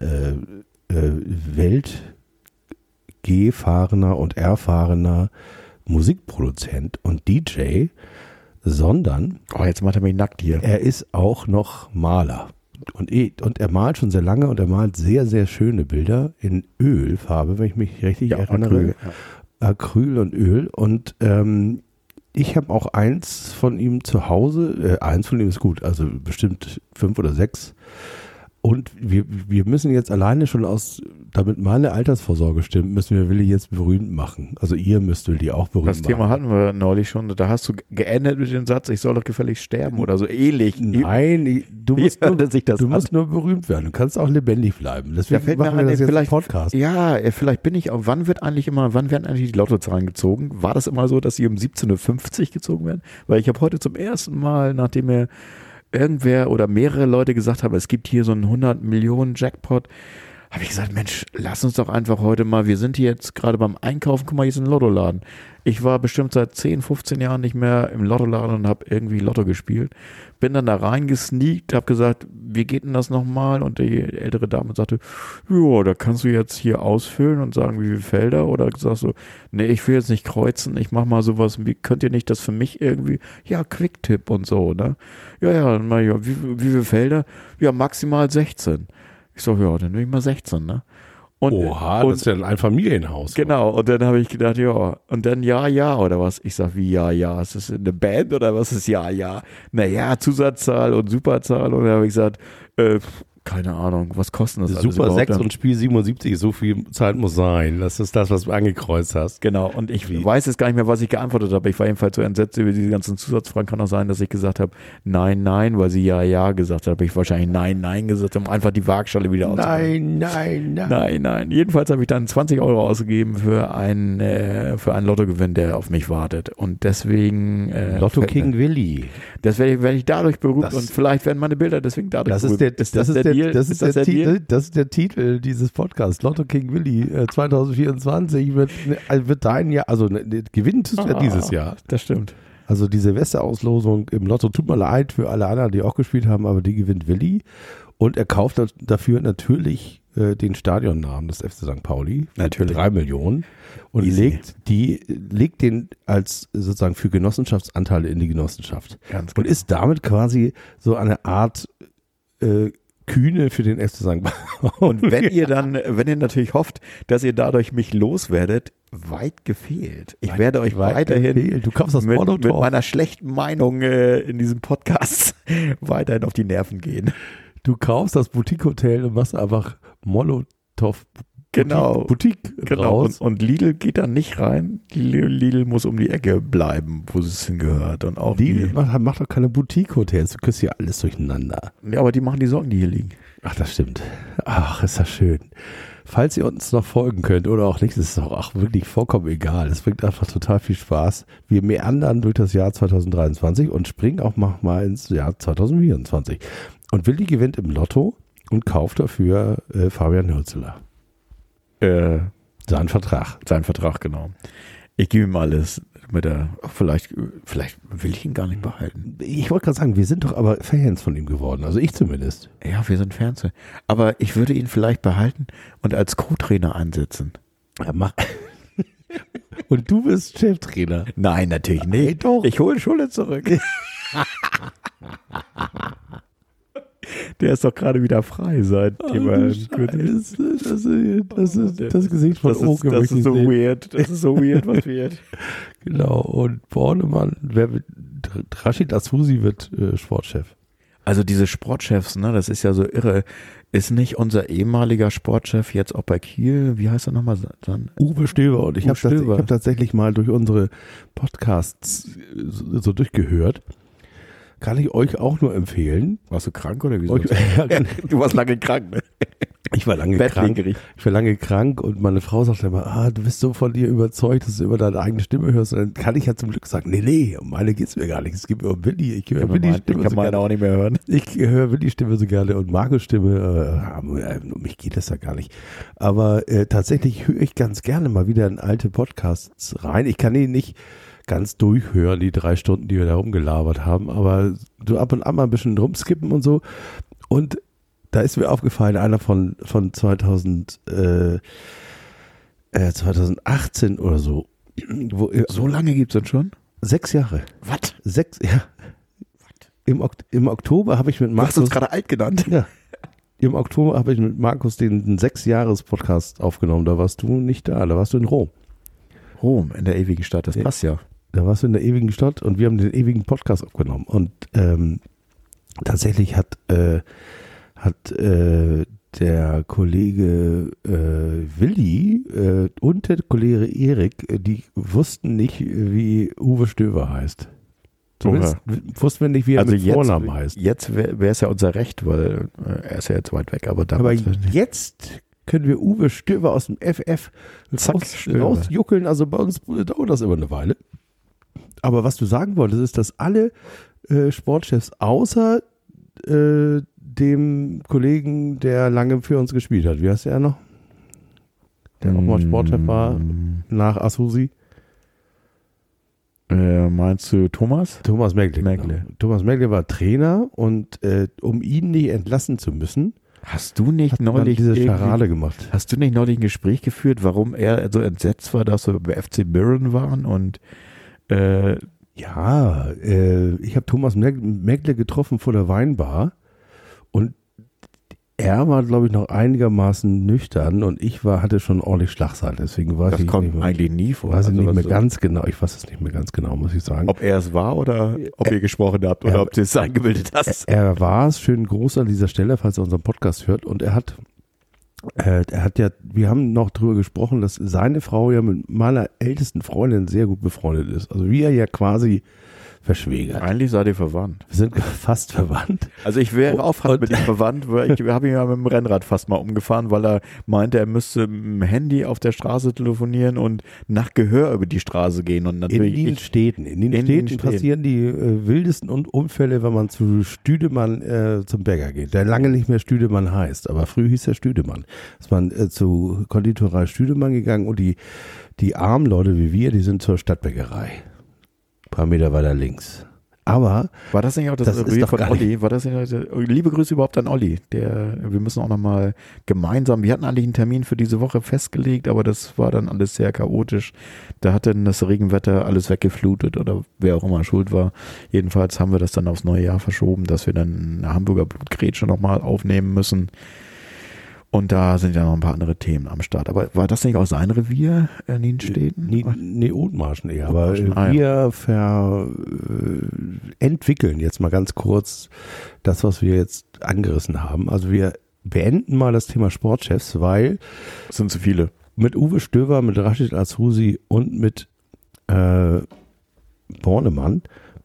Welt-G-fahrener und R-fahrener Musikproduzent und DJ, sondern jetzt macht er mich nackt hier. Er ist auch noch Maler. Und er malt schon sehr lange und er malt sehr, sehr schöne Bilder in Ölfarbe, wenn ich mich richtig erinnere. Acryl und Öl. Und ich habe auch eins von ihm zu Hause. Eins von ihm ist gut, also bestimmt 5 oder 6. Und wir müssen jetzt alleine schon damit meine Altersvorsorge stimmt, müssen wir Willi jetzt berühmt machen. Also ihr müsst Willi auch berühmt machen. Das Thema hatten wir neulich schon. Da hast du geendet mit dem Satz, ich soll doch gefällig sterben oder so ähnlich. Nein, du musst nur berühmt werden. Du kannst auch lebendig bleiben. Deswegen machen wir das jetzt im Podcast. Ja, vielleicht bin ich auch. Wann werden eigentlich die Lottozahlen gezogen? War das immer so, dass sie um 17.50 Uhr gezogen werden? Weil ich habe heute zum ersten Mal, nachdem mir irgendwer oder mehrere Leute gesagt haben, es gibt hier so einen 100 Millionen Jackpot, habe ich gesagt, Mensch, lass uns doch einfach heute mal, wir sind hier jetzt gerade beim Einkaufen, guck mal, hier ist ein Lottoladen. Ich war bestimmt seit 10, 15 Jahren nicht mehr im Lottoladen und habe irgendwie Lotto gespielt. Bin dann da reingesneakt, habe gesagt, wie geht denn das nochmal? Und die ältere Dame sagte, ja, da kannst du jetzt hier ausfüllen und sagen, wie viele Felder. Oder sagst du, nee, ich will jetzt nicht kreuzen, ich mach mal sowas, wie könnt ihr nicht das für mich irgendwie, ja, Quicktip und so, ne? Ja, wie viele Felder? Ja, maximal 16. Ich sag, ja, dann nehme ich mal 16, ne? Oha, das ist ja ein Einfamilienhaus. Genau, und dann habe ich gedacht, ja, und dann ja, oder was? Ich sag, wie ja, ist das eine Band oder was ist ja? Naja, Zusatzzahl und Superzahl. Und dann habe ich gesagt, keine Ahnung, was kostet das alles Super überhaupt 6 dann? und Spiel 77, so viel Zeit muss sein. Das ist das, was du angekreuzt hast. Genau, und ich weiß jetzt gar nicht mehr, was ich geantwortet habe. Ich war jedenfalls so entsetzt über diese ganzen Zusatzfragen. Kann auch sein, dass ich gesagt habe, nein, weil sie ja gesagt hat. Habe ich wahrscheinlich nein gesagt, um einfach die Waagschale wieder auszuhalten. Nein. Jedenfalls habe ich dann 20 Euro ausgegeben für einen Lottogewinn, der auf mich wartet. Und deswegen Lotto King Willi. Das werde ich dadurch berühmt und vielleicht werden meine Bilder deswegen dadurch berühmt. Das ist der Titel dieses Podcasts. Lotto King Willi 2024 wird dein Jahr, also gewinnt tust du ja dieses Jahr. Das stimmt. Also die Silvesterauslosung im Lotto, tut mir leid für alle anderen, die auch gespielt haben, aber die gewinnt Willi. Und er kauft dafür natürlich den Stadionnamen des FC St. Pauli. Natürlich. 3 Millionen. Und legt den als sozusagen für Genossenschaftsanteile in die Genossenschaft. Ganz genau. Und ist damit quasi so eine Art Kühne für den FC St. Pauli. Und wenn ihr natürlich hofft, dass ihr dadurch mich loswerdet, weit gefehlt. Ich werde euch weiterhin du kaufst das mit meiner schlechten Meinung in diesem Podcast weiterhin auf die Nerven gehen. Du kaufst das Boutique-Hotel und machst einfach Molotow Boutique raus. Und Lidl geht da nicht rein. Lidl muss um die Ecke bleiben, wo es hingehört. Und auch Lidl macht doch keine Boutique-Hotels. Du kriegst hier alles durcheinander. Ja, aber die machen die Socken, die hier liegen. Ach, das stimmt. Ach, ist das schön. Falls ihr uns noch folgen könnt oder auch nicht, ist es auch wirklich vollkommen egal. Es bringt einfach total viel Spaß. Wir meandern durch das Jahr 2023 und springen auch mal ins Jahr 2024. Und Willi gewinnt im Lotto und kauft dafür Fabian Hürzeler. Sein Vertrag, genau. Ich gebe ihm alles mit vielleicht will ich ihn gar nicht behalten. Ich wollte gerade sagen, wir sind doch aber Fans von ihm geworden, also ich zumindest. Ja, wir sind Fans. Aber ich würde ihn vielleicht behalten und als Co-Trainer einsetzen. Ja, mach. Und du bist Cheftrainer. Nein, natürlich nicht. Hey, doch. Ich hole Schulle zurück. Der ist doch gerade wieder frei seit das Gesicht von Oke. Das ist so weird. Das ist so weird, was wird. Genau. Und Bornemann, Rashid Asusi wird Sportchef. Also diese Sportchefs, ne, das ist ja so irre. Ist nicht unser ehemaliger Sportchef jetzt auch bei Kiel? Wie heißt er nochmal? Uwe Stöber. Und ich habe tatsächlich mal durch unsere Podcasts so durchgehört. Kann ich euch auch nur empfehlen. Warst du krank oder wieso? Du warst lange krank, ne? Ich war lange krank und meine Frau sagte immer, du bist so von dir überzeugt, dass du immer deine eigene Stimme hörst. Und dann kann ich ja zum Glück sagen, nee, um meine geht's mir gar nicht. Es geht mir um Willi. Ich höre Willis Stimme so gerne. Auch nicht mehr hören. Ich höre Willis Stimme so gerne und Markus Stimme, um mich geht das ja gar nicht. Aber tatsächlich höre ich ganz gerne mal wieder in alte Podcasts rein. Ich kann ihn nicht ganz durchhören, die 3 Stunden, die wir da rumgelabert haben, aber so ab und an mal ein bisschen rumskippen und so. Und da ist mir aufgefallen, einer von 2018 oder so. So lange gibt es denn schon? 6 Jahre. Was? 6, ja. Im Oktober habe ich mit Markus... Du hast uns gerade alt genannt. Ja. Im Oktober habe ich mit Markus den 6-Jahres-Podcast aufgenommen. Da warst du nicht da warst du in Rom. Rom, in der ewigen Stadt, das passt ja. Da warst du in der ewigen Stadt und wir haben den ewigen Podcast aufgenommen. Und tatsächlich hat der Kollege Willi und der Kollege Erik, die wussten nicht, wie Uwe Stöber heißt. Zumindest wussten wir nicht, wie er mit Vornamen heißt. Jetzt wäre es ja unser Recht, weil er ist ja jetzt weit weg. Aber jetzt können wir Uwe Stöber aus dem FF rausjuckeln. Also bei uns dauert das immer eine Weile. Aber was du sagen wolltest, ist, dass alle Sportchefs außer dem Kollegen, der lange für uns gespielt hat, wie heißt der noch? Der auch mal Sportchef war nach Asusi. Meinst du Thomas? Thomas Megle. Genau. Thomas Megle war Trainer und um ihn nicht entlassen zu müssen, hast du nicht neulich diese Scharade gemacht? Hast du nicht neulich ein Gespräch geführt, warum er so entsetzt war, dass wir bei FC Birren waren und ich habe Thomas Megle getroffen vor der Weinbar und er war, glaube ich, noch einigermaßen nüchtern und ich hatte schon ordentlich Schlagseite. Deswegen weiß Das ich kommt nicht mehr, eigentlich nie vor. weiß ich nicht mehr so- ganz genau. Ich weiß es nicht mehr ganz genau, muss ich sagen. Ob er es war oder ob ihr gesprochen habt oder ob du es eingebildet hast. Er war es, schönen Gruß an dieser Stelle, falls er unseren Podcast hört. Und er hat ja, wir haben noch drüber gesprochen, dass seine Frau ja mit meiner ältesten Freundin sehr gut befreundet ist. Also wir ja quasi verschwägert. Eigentlich seid ihr verwandt. Wir sind fast verwandt. Also ich wäre auch fast mit ihm verwandt, weil ich habe ihn ja mit dem Rennrad fast mal umgefahren, weil er meinte, er müsste mit dem Handy auf der Straße telefonieren und nach Gehör über die Straße gehen. Und In natürlich den Städten passieren die wildesten Unfälle, wenn man zu Stüdemann zum Bäcker geht, der lange nicht mehr Stüdemann heißt, aber früh hieß er Stüdemann. Ist man zu Konditorei Stüdemann gegangen und die armen Leute wie wir, die sind zur Stadtbäckerei. Ein paar Meter weiter links. Aber war das nicht auch das Revue von Olli? War das nicht, liebe Grüße überhaupt an Olli. Wir müssen auch nochmal gemeinsam, wir hatten eigentlich einen Termin für diese Woche festgelegt, aber das war dann alles sehr chaotisch. Da hat dann das Regenwetter alles weggeflutet oder wer auch immer schuld war. Jedenfalls haben wir das dann aufs neue Jahr verschoben, dass wir dann eine Hamburger Blutgrätsche nochmal aufnehmen müssen. Und da sind ja noch ein paar andere Themen am Start. Aber war das nicht auch sein Revier in den Städten? Nee, Othmarschen eher. Aber Othmarschen, wir entwickeln jetzt mal ganz kurz das, was wir jetzt angerissen haben. Also wir beenden mal das Thema Sportchefs, weil Das sind zu viele. mit Uwe Stöver, mit Rashid Azouzi und mit Bornemann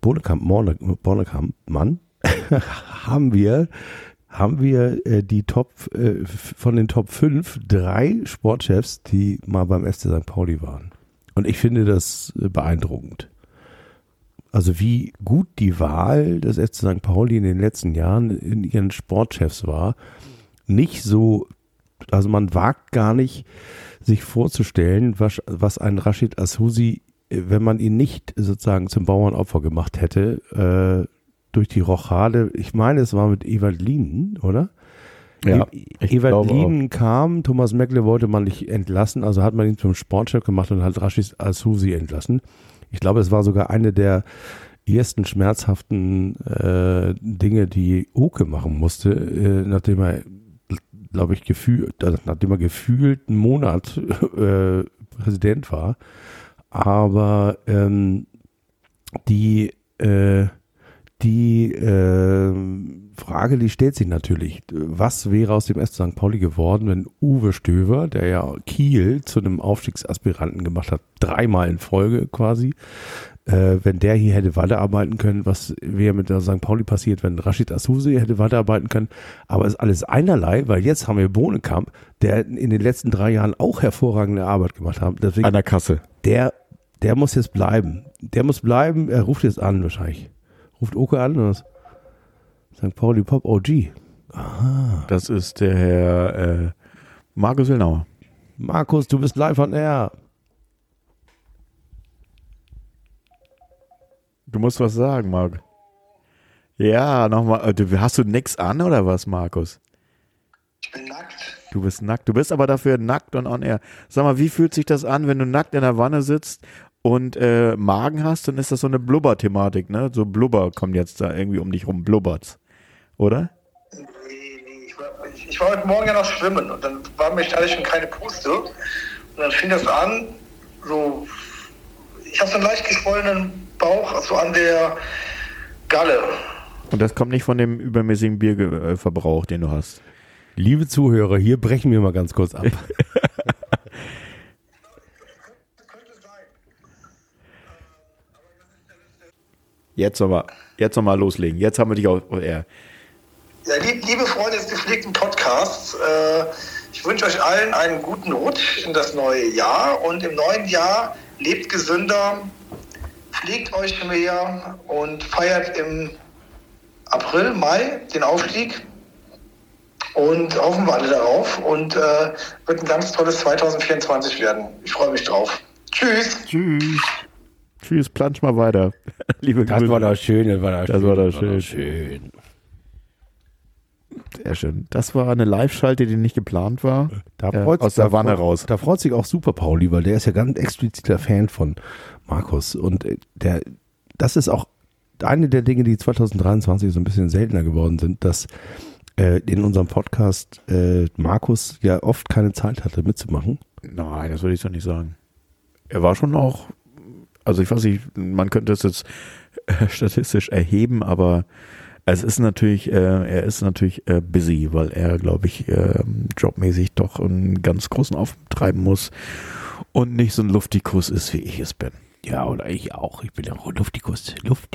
haben wir die von den Top 5 3 Sportchefs, die mal beim FC St. Pauli waren. Und ich finde das beeindruckend. Also wie gut die Wahl des FC St. Pauli in den letzten Jahren in ihren Sportchefs war. Nicht so, also man wagt gar nicht, sich vorzustellen, was ein Rashid Azouzi, wenn man ihn nicht sozusagen zum Bauernopfer gemacht hätte, durch die Rochade, ich meine, es war mit Ewald Lienen, oder? Ja, Ewald Lienen kam, Thomas Meckle wollte man nicht entlassen, also hat man ihn zum Sportchef gemacht und hat Rashid Azouzi entlassen. Ich glaube, es war sogar eine der ersten schmerzhaften Dinge, die Oke machen musste, nachdem er gefühlt einen Monat Präsident war. Aber die Frage, die stellt sich natürlich, was wäre aus dem FC St. Pauli geworden, wenn Uwe Stöver, der ja Kiel zu einem Aufstiegsaspiranten gemacht hat, 3-mal in Folge quasi, wenn der hier hätte weiterarbeiten können, was wäre mit der St. Pauli passiert, wenn Rashid Azouzi hätte weiterarbeiten können, aber es ist alles einerlei, weil jetzt haben wir Bohnenkamp, der in den letzten 3 Jahren auch hervorragende Arbeit gemacht hat. Deswegen, an der Kasse. Der muss jetzt bleiben. Der muss bleiben, er ruft jetzt an wahrscheinlich. Ruft Oke an oder was? St. Pauli Pop OG. Aha. Das ist der Herr Markus Willnauer. Markus, du bist live on air. Du musst was sagen, Marc. Ja, nochmal. Hast du nix an oder was, Markus? Ich bin nackt. Du bist nackt. Du bist aber dafür nackt und on air. Sag mal, wie fühlt sich das an, wenn du nackt in der Wanne sitzt und Magen hast? Dann ist das so eine Blubber-Thematik, ne? So Blubber kommt jetzt da irgendwie um dich rum. Blubbert's. Oder? Ich war heute Morgen ja noch schwimmen und dann hatte ich schon keine Puste. Und dann fing das an, so, ich habe so einen leicht geschwollenen Bauch, so an der Galle. Und das kommt nicht von dem übermäßigen Bierverbrauch, den du hast. Liebe Zuhörer, hier brechen wir mal ganz kurz ab. Jetzt noch mal loslegen. Jetzt haben wir dich auf air. Ja, liebe Freunde des gepflegten Podcasts, ich wünsche euch allen einen guten Rutsch in das neue Jahr und im neuen Jahr lebt gesünder, pflegt euch mehr und feiert im April, Mai den Aufstieg und hoffen wir alle darauf und wird ein ganz tolles 2024 werden. Ich freue mich drauf. Tschüss. Tschüss, plansch mal weiter. Liebe Das Grüße. war doch schön, das war doch schön. Sehr schön. Das war eine Live-Schalte, die nicht geplant war. Aus der Wanne raus. Da freut sich auch Super Pauli, weil der ist ja ganz expliziter Fan von Markus. Und das ist auch eine der Dinge, die 2023 so ein bisschen seltener geworden sind, dass in unserem Podcast Markus ja oft keine Zeit hatte mitzumachen. Nein, das würde ich so nicht sagen. Er war schon auch, also ich weiß nicht, man könnte es jetzt statistisch erheben, aber er ist natürlich busy, weil er, glaube ich, jobmäßig doch einen ganz großen Auftreiben muss und nicht so ein Luftikus ist, wie ich es bin. Ja, oder ich auch. Ich bin ja auch Luftikus.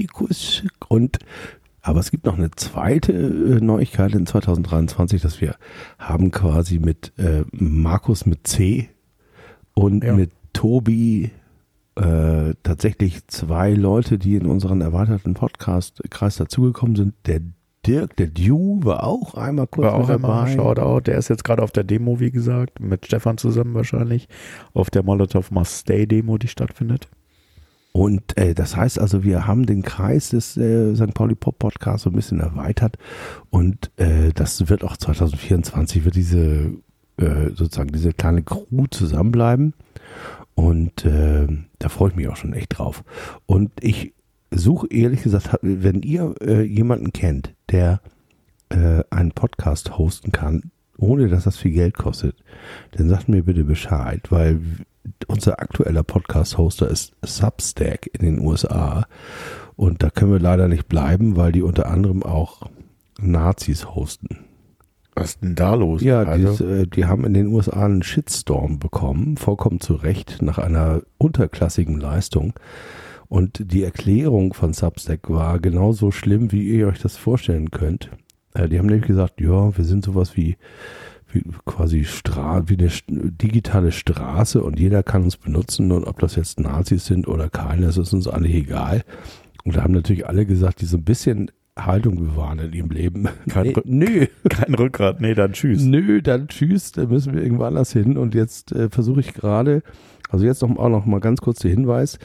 Aber es gibt noch eine zweite Neuigkeit in 2023, dass wir haben quasi mit Markus mit C und mit Tobi tatsächlich 2 Leute, die in unseren erweiterten Podcast-Kreis dazugekommen sind. Der Dirk, der Dew, war auch einmal kurz mit dabei. Shoutout, der ist jetzt gerade auf der Demo, wie gesagt, mit Stefan zusammen wahrscheinlich, auf der Molotov Must Stay Demo, die stattfindet. Und das heißt also, wir haben den Kreis des St. Pauli Pop Podcasts so ein bisschen erweitert und das wird auch 2024 wird sozusagen diese kleine Crew zusammenbleiben und da freue ich mich auch schon echt drauf. Und ich suche ehrlich gesagt, wenn ihr jemanden kennt, der einen Podcast hosten kann, ohne dass das viel Geld kostet, dann sagt mir bitte Bescheid, weil unser aktueller Podcast-Hoster ist Substack in den USA und da können wir leider nicht bleiben, weil die unter anderem auch Nazis hosten. Was ist denn da los? Ja, die haben in den USA einen Shitstorm bekommen, vollkommen zu Recht, nach einer unterklassigen Leistung. Und die Erklärung von Substack war genauso schlimm, wie ihr euch das vorstellen könnt. Die haben nämlich gesagt, ja, wir sind sowas wie quasi wie eine digitale Straße und jeder kann uns benutzen und ob das jetzt Nazis sind oder keine, das ist uns eigentlich egal. Und da haben natürlich alle gesagt, die so ein bisschen Haltung bewahren in ihrem Leben. Kein Rückgrat, nee, dann tschüss. Da müssen wir irgendwo anders hin und jetzt versuche ich gerade, also jetzt auch noch mal ganz kurz der Hinweis,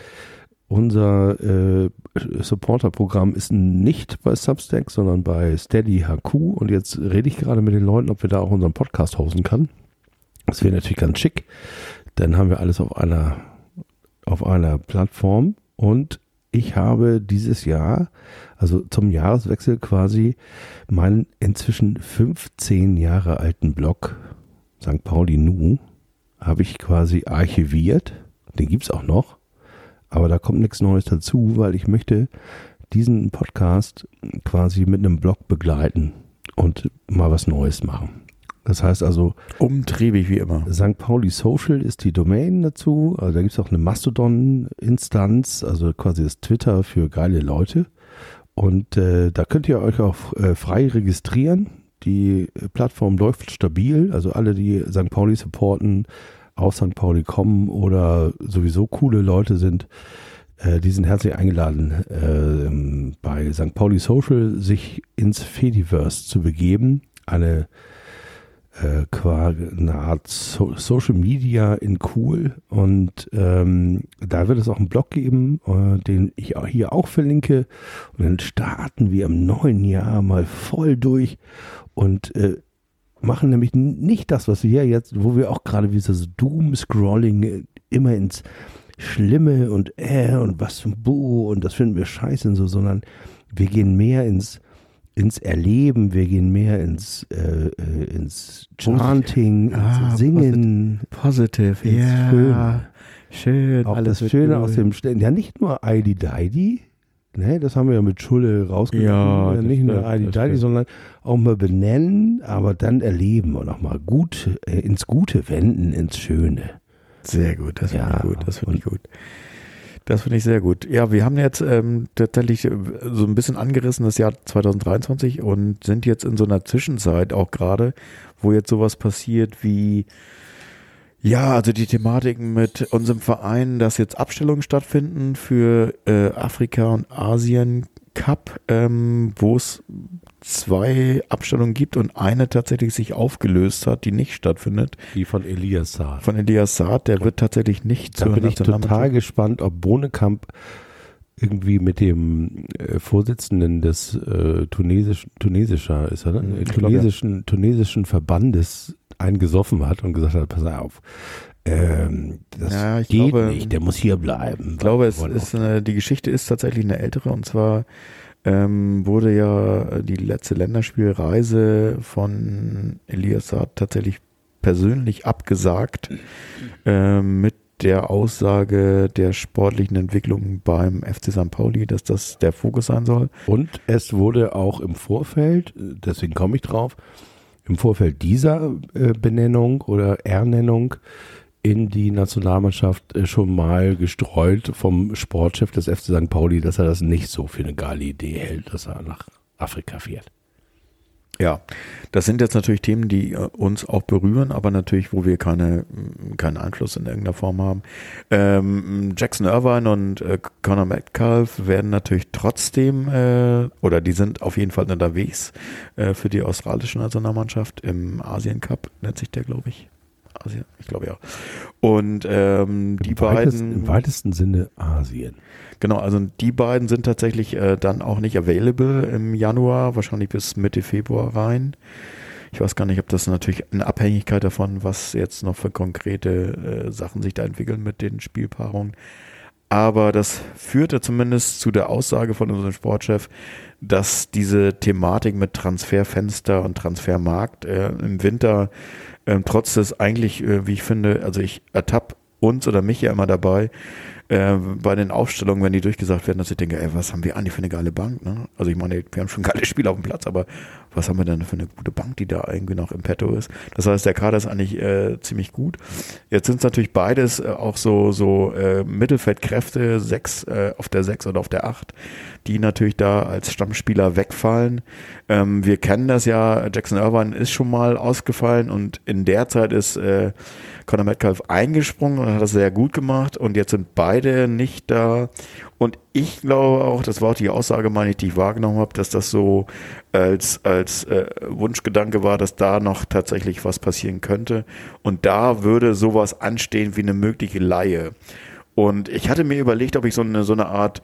unser Supporter-Programm ist nicht bei Substack, sondern bei Steady HQ und jetzt rede ich gerade mit den Leuten, ob wir da auch unseren Podcast hosten können. Das wäre natürlich ganz schick. Dann haben wir alles auf einer Plattform und ich habe dieses Jahr, also zum Jahreswechsel quasi, meinen inzwischen 15 Jahre alten Blog St. Pauli Nu habe ich quasi archiviert. Den gibt es auch noch. Aber da kommt nichts Neues dazu, weil ich möchte diesen Podcast quasi mit einem Blog begleiten und mal was Neues machen. Das heißt also, umtriebig wie immer. St. Pauli Social ist die Domain dazu. Also da gibt es auch eine Mastodon-Instanz, also quasi das Twitter für geile Leute. Und da könnt ihr euch auch frei registrieren. Die Plattform läuft stabil. Also alle, die St. Pauli supporten, aus St. Pauli kommen oder sowieso coole Leute sind, die sind herzlich eingeladen, bei St. Pauli Social sich ins Fediverse zu begeben. Eine Art Social Media in cool und da wird es auch einen Blog geben, den ich hier auch verlinke und dann starten wir im neuen Jahr mal voll durch und machen nämlich nicht das, was wir jetzt, wo wir auch gerade wie so Doom-Scrolling immer ins Schlimme und was für ein Buh und das finden wir scheiße und so, sondern wir gehen mehr ins Erleben, wir gehen mehr ins Chanting, ins Singen. Positive, ja. Schön. Auch alles das Schöne aus dem Stellen. Ja, nicht nur Heidi Deidi, ne, das haben wir ja mit Schulle rausgefunden. Ja, nicht nur Heidi Deidi, sondern auch mal benennen, aber dann erleben und auch mal gut ins Gute wenden, ins Schöne. Sehr gut, das finde ich gut, das finde ich gut. Das finde ich sehr gut. Ja, wir haben jetzt tatsächlich so ein bisschen angerissen das Jahr 2023 und sind jetzt in so einer Zwischenzeit auch gerade, wo jetzt sowas passiert wie, ja, also die Thematiken mit unserem Verein, dass jetzt Abstellungen stattfinden für Afrika und Asien Cup, wo es 2 Abstellungen gibt und eine tatsächlich sich aufgelöst hat, die nicht stattfindet. Die von Elias Saad. Von Elias Saad, der wird tatsächlich nicht zur Nationalmannschaft. Da bin ich total gespannt, ob Bonekamp irgendwie mit dem Vorsitzenden des tunesischer ist er, ne? tunesischen Verbandes eingesoffen hat und gesagt hat, pass auf, das geht nicht, der muss hier bleiben. Ich glaube, die Geschichte ist tatsächlich eine ältere und zwar wurde ja die letzte Länderspielreise von Elias Saad tatsächlich persönlich abgesagt, mit der Aussage der sportlichen Entwicklung beim FC St. Pauli, dass das der Fokus sein soll. Und es wurde auch im Vorfeld, deswegen komme ich drauf, im Vorfeld dieser Benennung oder Ernennung in die Nationalmannschaft schon mal gestreut vom Sportchef des FC St. Pauli, dass er das nicht so für eine geile Idee hält, dass er nach Afrika fährt. Ja, das sind jetzt natürlich Themen, die uns auch berühren, aber natürlich, wo wir keinen Einfluss in irgendeiner Form haben. Jackson Irvine und Conor Metcalf werden natürlich trotzdem, oder die sind auf jeden Fall unterwegs für die australische Nationalmannschaft im Asien Cup, nennt sich der, glaube ich. Asien, ich glaube ja. Und die beiden... Im weitesten Sinne Asien. Genau, also die beiden sind tatsächlich dann auch nicht available im Januar, wahrscheinlich bis Mitte Februar rein. Ich weiß gar nicht, ob das natürlich in Abhängigkeit davon, was jetzt noch für konkrete Sachen sich da entwickeln mit den Spielpaarungen. Aber das führte zumindest zu der Aussage von unserem Sportchef, dass diese Thematik mit Transferfenster und Transfermarkt im Winter trotz des eigentlich, wie ich finde, also ich ertappe uns oder mich ja immer dabei, bei den Aufstellungen, wenn die durchgesagt werden, dass ich denke, ey, was haben wir eigentlich für eine geile Bank, ne? Also ich meine, wir haben schon geile Spieler auf dem Platz, aber was haben wir denn für eine gute Bank, die da irgendwie noch im Petto ist? Das heißt, der Kader ist eigentlich ziemlich gut. Jetzt sind es natürlich beides auch so Mittelfeldkräfte, auf der 6 oder auf der 8, die natürlich da als Stammspieler wegfallen. Wir kennen das ja, Jackson Irvine ist schon mal ausgefallen und in der Zeit ist Conor Metcalf eingesprungen und hat das sehr gut gemacht und jetzt sind beide nicht da. Und ich glaube auch, das war auch die Aussage, meine ich, die ich wahrgenommen habe, dass das so als Wunschgedanke war, dass da noch tatsächlich was passieren könnte. Und da würde sowas anstehen wie eine mögliche Leihe. Und ich hatte mir überlegt, ob ich so eine Art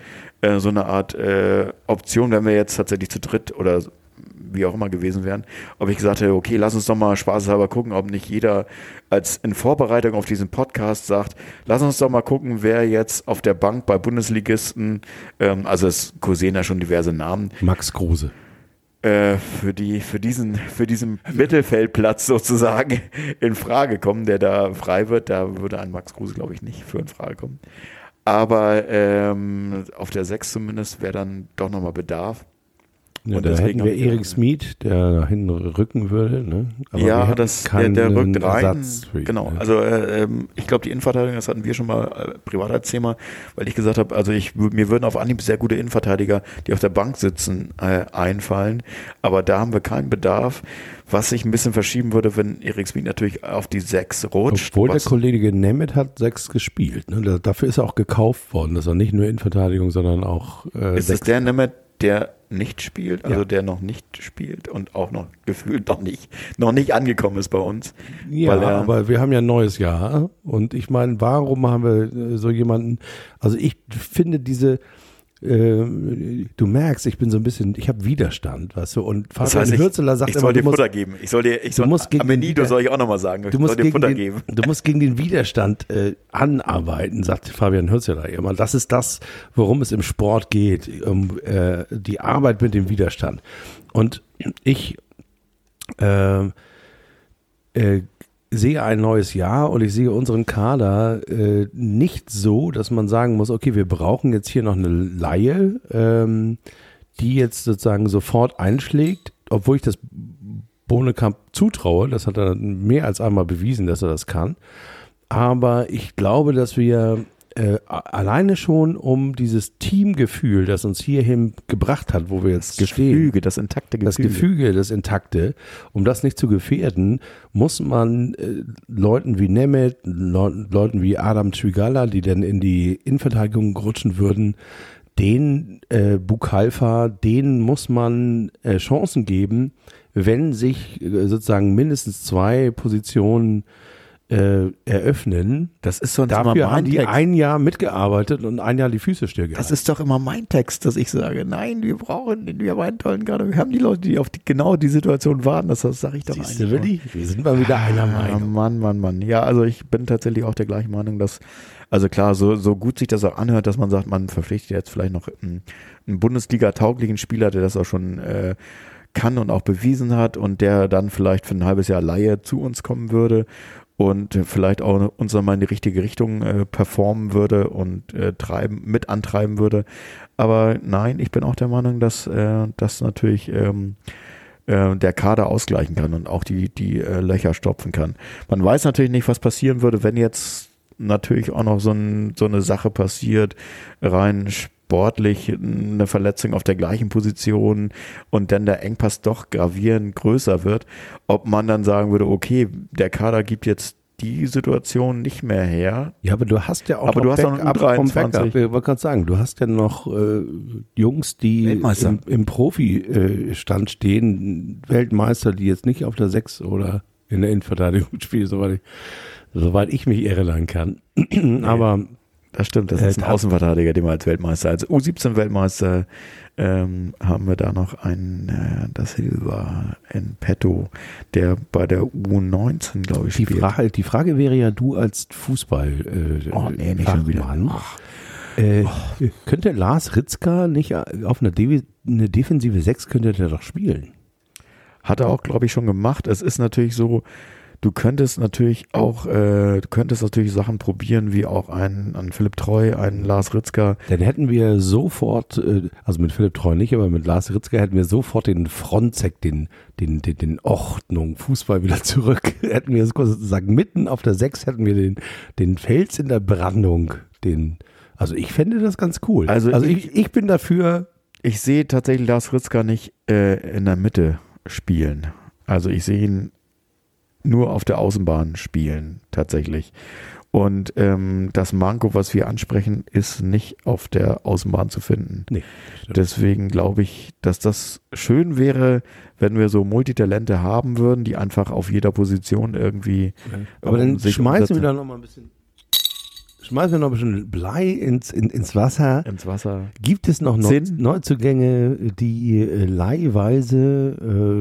Option, wenn wir jetzt tatsächlich zu dritt oder wie auch immer gewesen wären, ob ich gesagt hätte, okay, lass uns doch mal spaßeshalber gucken, ob nicht jeder als in Vorbereitung auf diesen Podcast sagt, lass uns doch mal gucken, wer jetzt auf der Bank bei Bundesligisten, also es kursieren ja schon diverse Namen. Max Kruse. Für diesen Mittelfeldplatz sozusagen in Frage kommen, der da frei wird. Da würde ein Max Kruse, glaube ich, nicht für in Frage kommen. Aber auf der 6 zumindest wäre dann doch nochmal Bedarf. Ja, da hätten wir Erik Smith, der nach hinten rücken würde. Ne? Aber ja, der rückt rein. Genau, ne? Also ich glaube, die Innenverteidigung, das hatten wir schon mal privat als Thema, weil ich gesagt habe, also mir würden auf Anhieb sehr gute Innenverteidiger, die auf der Bank sitzen, einfallen. Aber da haben wir keinen Bedarf, was sich ein bisschen verschieben würde, wenn Erik Smith natürlich auf die 6 rutscht. Obwohl der Kollege Nemeth hat 6 gespielt. Ne? Dafür ist er auch gekauft worden, dass er nicht nur Innenverteidigung, sondern auch ist es der Nemeth, der nicht spielt, also der noch nicht spielt und auch noch gefühlt noch nicht angekommen ist bei uns. Ja, aber wir haben ja ein neues Jahr und ich meine, warum haben wir so jemanden, also ich finde du merkst, ich bin so ein bisschen, ich habe Widerstand, weißt du, und Fabian Hürzeler sagt ich soll dir Futter geben. Amenido soll ich auch nochmal sagen. Du musst gegen den Widerstand anarbeiten, sagt Fabian Hürzeler immer. Das ist das, worum es im Sport geht, die Arbeit mit dem Widerstand. Und ich sehe ein neues Jahr und ich sehe unseren Kader nicht so, dass man sagen muss, okay, wir brauchen jetzt hier noch eine Leihe, die jetzt sozusagen sofort einschlägt, obwohl ich das Bonekamp zutraue, das hat er mehr als einmal bewiesen, dass er das kann. Aber ich glaube, dass wir alleine schon um dieses Teamgefühl, das uns hierhin gebracht hat, wo wir jetzt stehen, das Gefüge, das Intakte, um das nicht zu gefährden, muss man Leuten wie Nemeth, Leuten wie Adam Twigala, die dann in die Innenverteidigung rutschen würden, den Bukalfa, denen muss man Chancen geben, wenn sich sozusagen mindestens 2 Positionen eröffnen. Das ist sonst dafür immer mein haben die Text. ein Jahr mitgearbeitet und ein Jahr die Füße stillgehalten. Das ist doch immer mein Text, dass ich sage, nein, wir haben einen tollen Kader. Wir haben die Leute, die auf genau die Situation warten. Das sage ich doch Siehst eigentlich. Wir sind mal wieder einer Meinung. Mann. Ja, also ich bin tatsächlich auch der gleichen Meinung, dass Also klar, so gut sich das auch anhört, dass man sagt, man verpflichtet jetzt vielleicht noch einen Bundesliga-tauglichen Spieler, der das auch schon kann und auch bewiesen hat und der dann vielleicht für ein halbes Jahr Leihe zu uns kommen würde und vielleicht auch uns nochmal in die richtige Richtung performen würde und mit antreiben würde. Aber nein, ich bin auch der Meinung, dass das natürlich der Kader ausgleichen kann und auch die Löcher stopfen kann. Man weiß natürlich nicht, was passieren würde, wenn jetzt natürlich auch noch so eine Sache passiert, rein sportlich eine Verletzung auf der gleichen Position und dann der Engpass doch gravierend größer wird, ob man dann sagen würde, okay, der Kader gibt jetzt die Situation nicht mehr her. Ja, aber du hast ja auch aber noch du hast noch einen U23. Ich wollte gerade sagen, du hast ja noch Jungs, die im Profi-Stand stehen, Weltmeister, die jetzt nicht auf der 6 oder in der Innenverteidigung spielen, soweit ich mich erinnern kann. Aber das stimmt, das ist ein Außenverteidiger, den wir als Weltmeister, als U17-Weltmeister haben wir da noch einen, das Silva in petto, der bei der U19, glaube ich, spielt. Die Frage wäre ja, du als Fußball nicht schon wieder. Könnte Lars Ritzka nicht auf eine defensive 6 könnte der doch spielen? Hat er auch, glaube ich, schon gemacht. Es ist natürlich so, du könntest natürlich Sachen probieren, wie auch an Philipp Treu, einen Lars Ritzka. Dann hätten wir sofort, also mit Philipp Treu nicht, aber mit Lars Ritzka hätten wir sofort den Frontzek, den Ordnung, Fußball wieder zurück. Hätten wir sozusagen mitten auf der 6 hätten wir den Fels in der Brandung, also ich fände das ganz cool. Also ich bin dafür. Ich sehe tatsächlich Lars Ritzka nicht in der Mitte spielen. Also ich sehe ihn nur auf der Außenbahn spielen, tatsächlich. Und das Manko, was wir ansprechen, ist nicht auf der Außenbahn zu finden. Nee, deswegen glaube ich, dass das schön wäre, wenn wir so Multitalente haben würden, die einfach auf jeder Position irgendwie aber dann schmeißen wir da noch mal ein bisschen Blei ins Wasser. Ins Wasser. Gibt es noch Neuzugänge, die leihweise,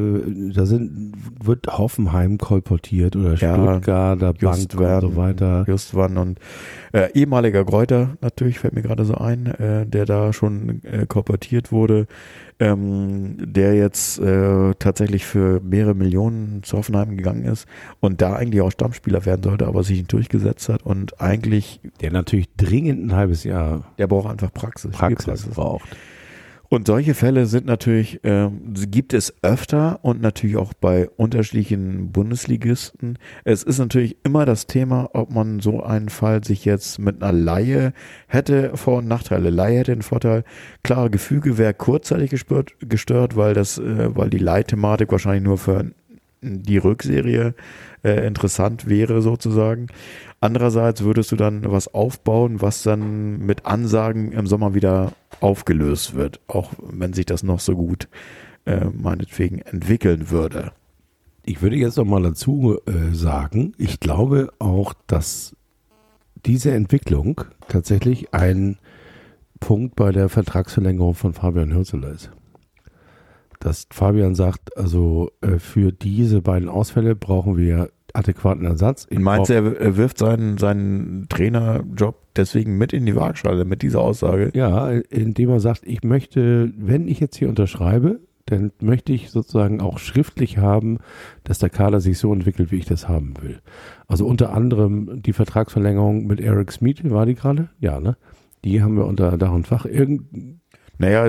wird Hoffenheim kolportiert oder Stuttgarter Bank und so weiter. Justwan und ehemaliger Greuter natürlich, fällt mir gerade so ein, der da schon kolportiert wurde, der jetzt tatsächlich für mehrere Millionen zu Hoffenheim gegangen ist und da eigentlich auch Stammspieler werden sollte, aber sich nicht durchgesetzt hat und eigentlich... Der natürlich dringend ein halbes Jahr... Der braucht einfach Praxis braucht. Und solche Fälle sind natürlich, gibt es öfter und natürlich auch bei unterschiedlichen Bundesligisten. Es ist natürlich immer das Thema, ob man so einen Fall sich jetzt mit einer Leihe hätte, Vor- und Nachteile. Leihe hätte den Vorteil, klare Gefüge wäre kurzzeitig gestört, weil die Leihthematik wahrscheinlich nur für die Rückserie interessant wäre sozusagen. Andererseits würdest du dann was aufbauen, was dann mit Ansagen im Sommer wieder aufgelöst wird, auch wenn sich das noch so gut meinetwegen entwickeln würde. Ich würde jetzt noch mal dazu sagen, ich glaube auch, dass diese Entwicklung tatsächlich ein Punkt bei der Vertragsverlängerung von Fabian Hürzeler ist. Dass Fabian sagt, also für diese beiden Ausfälle brauchen wir adäquaten Ersatz. Meinst du, er wirft seinen Trainerjob deswegen mit in die Waagschale mit dieser Aussage? Ja, indem er sagt, ich möchte, wenn ich jetzt hier unterschreibe, dann möchte ich sozusagen auch schriftlich haben, dass der Kader sich so entwickelt, wie ich das haben will. Also unter anderem die Vertragsverlängerung mit Eric Smith, war die gerade? Ja, ne? Die haben wir unter Dach und Fach. Naja,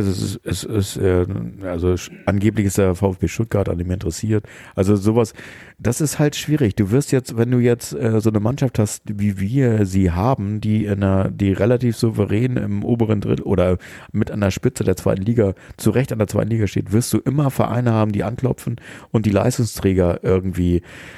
angeblich ist der VfB Stuttgart an dem interessiert. Also sowas, das ist halt schwierig. Du wirst jetzt, wenn du jetzt so eine Mannschaft hast, wie wir sie haben, die relativ souverän im oberen Drittel oder mit an der Spitze der zweiten Liga, zu Recht an der zweiten Liga steht, wirst du immer Vereine haben, die anklopfen und die Leistungsträger irgendwie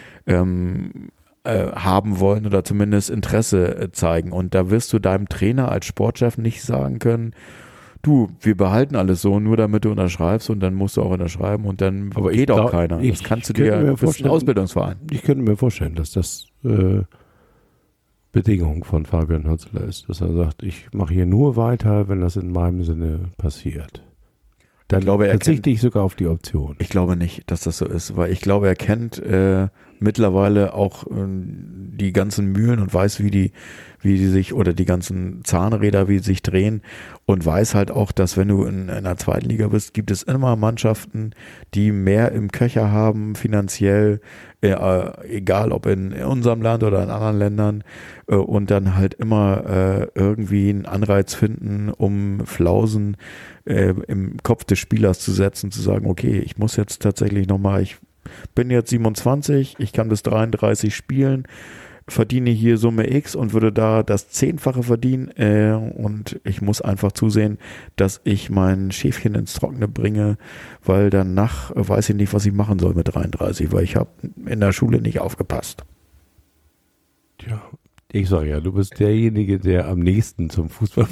haben wollen oder zumindest Interesse zeigen. Und da wirst du deinem Trainer als Sportchef nicht sagen können, du, wir behalten alles so, nur damit du unterschreibst und dann musst du auch unterschreiben und dann geht auch keiner. Das kannst du dir vorstellen. Ausbildungsverein. Ich könnte mir vorstellen, dass das Bedingung von Fabian Hürzeler ist, dass er sagt, ich mache hier nur weiter, wenn das in meinem Sinne passiert. Dann verzichte ich sogar auf die Option. Ich glaube nicht, dass das so ist, weil ich glaube, er kennt mittlerweile auch die ganzen Mühlen und weiß, wie die sich, oder die ganzen Zahnräder, wie sie sich drehen, und weiß halt auch, dass wenn du in einer zweiten Liga bist, gibt es immer Mannschaften, die mehr im Köcher haben, finanziell, egal ob in unserem Land oder in anderen Ländern, und dann halt immer irgendwie einen Anreiz finden, um Flausen im Kopf des Spielers zu setzen, zu sagen, okay, ich muss jetzt tatsächlich nochmal, ich bin jetzt 27, ich kann bis 33 spielen, verdiene hier Summe X und würde da das 10-fache verdienen, und ich muss einfach zusehen, dass ich mein Schäfchen ins Trockene bringe, weil danach weiß ich nicht, was ich machen soll mit 33, weil ich habe in der Schule nicht aufgepasst. Ja, ich sage ja, du bist derjenige, der am nächsten zum Fußball.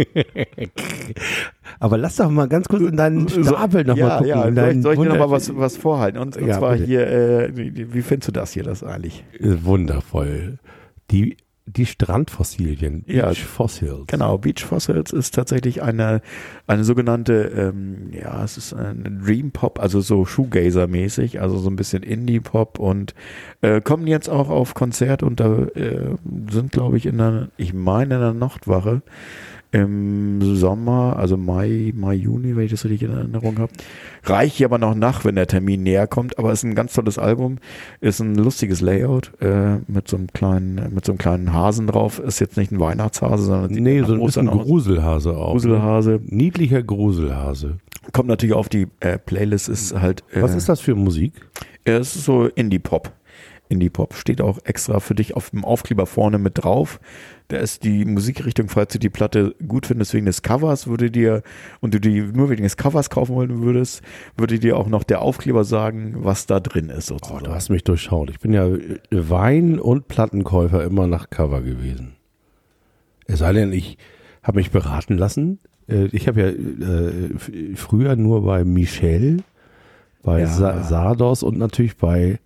Aber lass doch mal ganz kurz in deinen Stapel nochmal gucken. Ja, soll ich dir nochmal was vorhalten? Und zwar bitte. hier, wie findest du das hier, das eigentlich? Wundervoll. Die Strandfossilien, Beach Fossils. Genau, Beach Fossils ist tatsächlich eine sogenannte, es ist ein Dream Pop, also so Shoegazer-mäßig, also so ein bisschen Indie-Pop, und kommen jetzt auch auf Konzert, und da sind, glaube ich, in der Nachtwache im Sommer, also Mai, Juni, wenn ich das richtig in Erinnerung habe. Reiche ich aber noch nach, wenn der Termin näher kommt, aber ist ein ganz tolles Album, ist ein lustiges Layout, mit so einem kleinen Hasen drauf, ist jetzt nicht ein Weihnachtshase, sondern so ein bisschen Gruselhase auch. Gruselhase. Niedlicher Gruselhase. Kommt natürlich auf die Playlist, ist halt... Was ist das für Musik? Es ist so Indie-Pop. Indie-Pop steht auch extra für dich auf dem Aufkleber vorne mit drauf. Da ist die Musikrichtung, falls du die Platte gut findest wegen des Covers, und du die nur wegen des Covers kaufen wollen würdest, würde dir auch noch der Aufkleber sagen, was da drin ist sozusagen. Du hast mich durchschaut. Ich bin ja Wein- und Plattenkäufer immer nach Cover gewesen. Es sei denn, ich habe mich beraten lassen. Ich habe ja früher nur bei Michel, bei Sardos und natürlich bei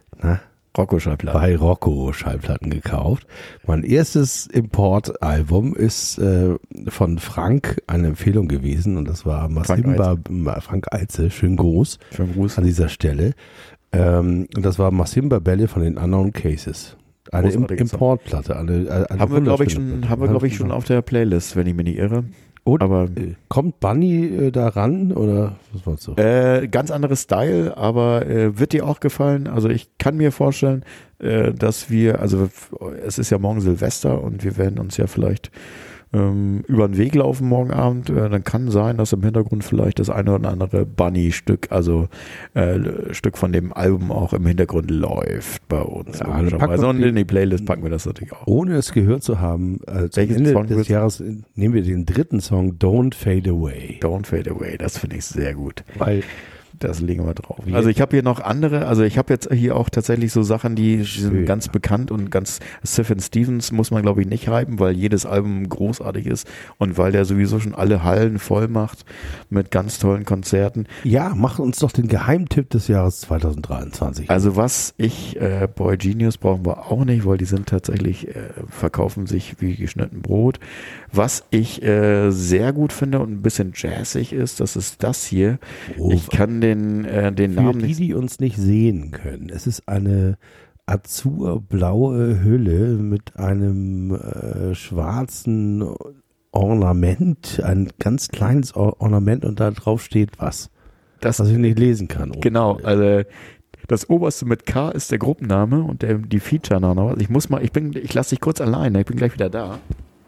Rocco-Schallplatten gekauft. Mein erstes Importalbum ist von Frank eine Empfehlung gewesen, und das war Masimba, Frank Eitze, schönen Gruß an dieser Stelle. Und das war Masimba Bälle von den Unknown Cases. Eine Importplatte. Haben wir, glaube ich, schon auf der Playlist, wenn ich mich nicht irre. Aber kommt Bunny da ran, oder was meinst du? Ganz anderes Style, aber wird dir auch gefallen? Also ich kann mir vorstellen, dass es ist ja morgen Silvester, und wir werden uns ja vielleicht über den Weg laufen morgen Abend. Dann kann sein, dass im Hintergrund vielleicht das eine oder andere Bunny-Stück, also Stück von dem Album auch im Hintergrund läuft bei uns. Ja, und in die Playlist packen wir das natürlich auch. Ohne es gehört zu haben, zum Ende des Jahres nehmen wir den dritten Song, Don't Fade Away. Don't Fade Away, das finde ich sehr gut. Weil das legen wir drauf. Also ich habe hier noch andere, also ich habe jetzt hier auch tatsächlich so Sachen, die sind ganz bekannt und ganz, Sufjan Stevens muss man, glaube ich, nicht hypen, weil jedes Album großartig ist und weil der sowieso schon alle Hallen voll macht mit ganz tollen Konzerten. Ja, mach uns doch den Geheimtipp des Jahres 2023. Also Boy Genius brauchen wir auch nicht, weil die sind tatsächlich, verkaufen sich wie geschnitten Brot. Was ich sehr gut finde und ein bisschen jazzig ist, das ist das hier. Ich kann den Namen nicht. Für die uns nicht sehen können. Es ist eine azurblaue Hülle mit einem schwarzen Ornament, ein ganz kleines Ornament, und da drauf steht was ich nicht lesen kann. Genau, also das oberste mit K ist der Gruppenname und die Feature-Name. Ich lasse dich kurz alleine, ich bin gleich wieder da.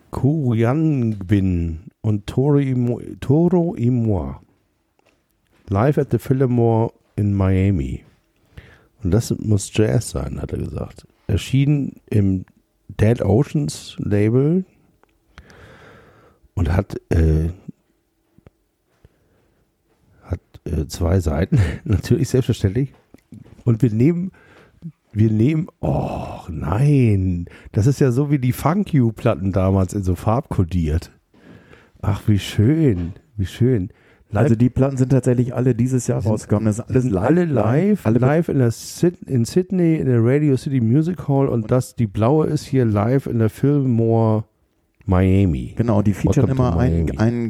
Koyangbin und Toro y Moi. Live at the Fillmore in Miami. Und das muss Jazz sein, hat er gesagt. Erschienen im Dead Oceans Label und hat 2 Seiten, natürlich selbstverständlich. Und wir nehmen, oh nein, das ist ja so wie die Funk You-Platten damals in so farbkodiert. Ach, wie schön, wie schön. Also die Platten sind tatsächlich alle dieses Jahr rausgekommen. Das sind alle live in Sydney in der Radio City Music Hall, und die blaue ist hier live in der Fillmore Miami. Genau, die featuren immer einen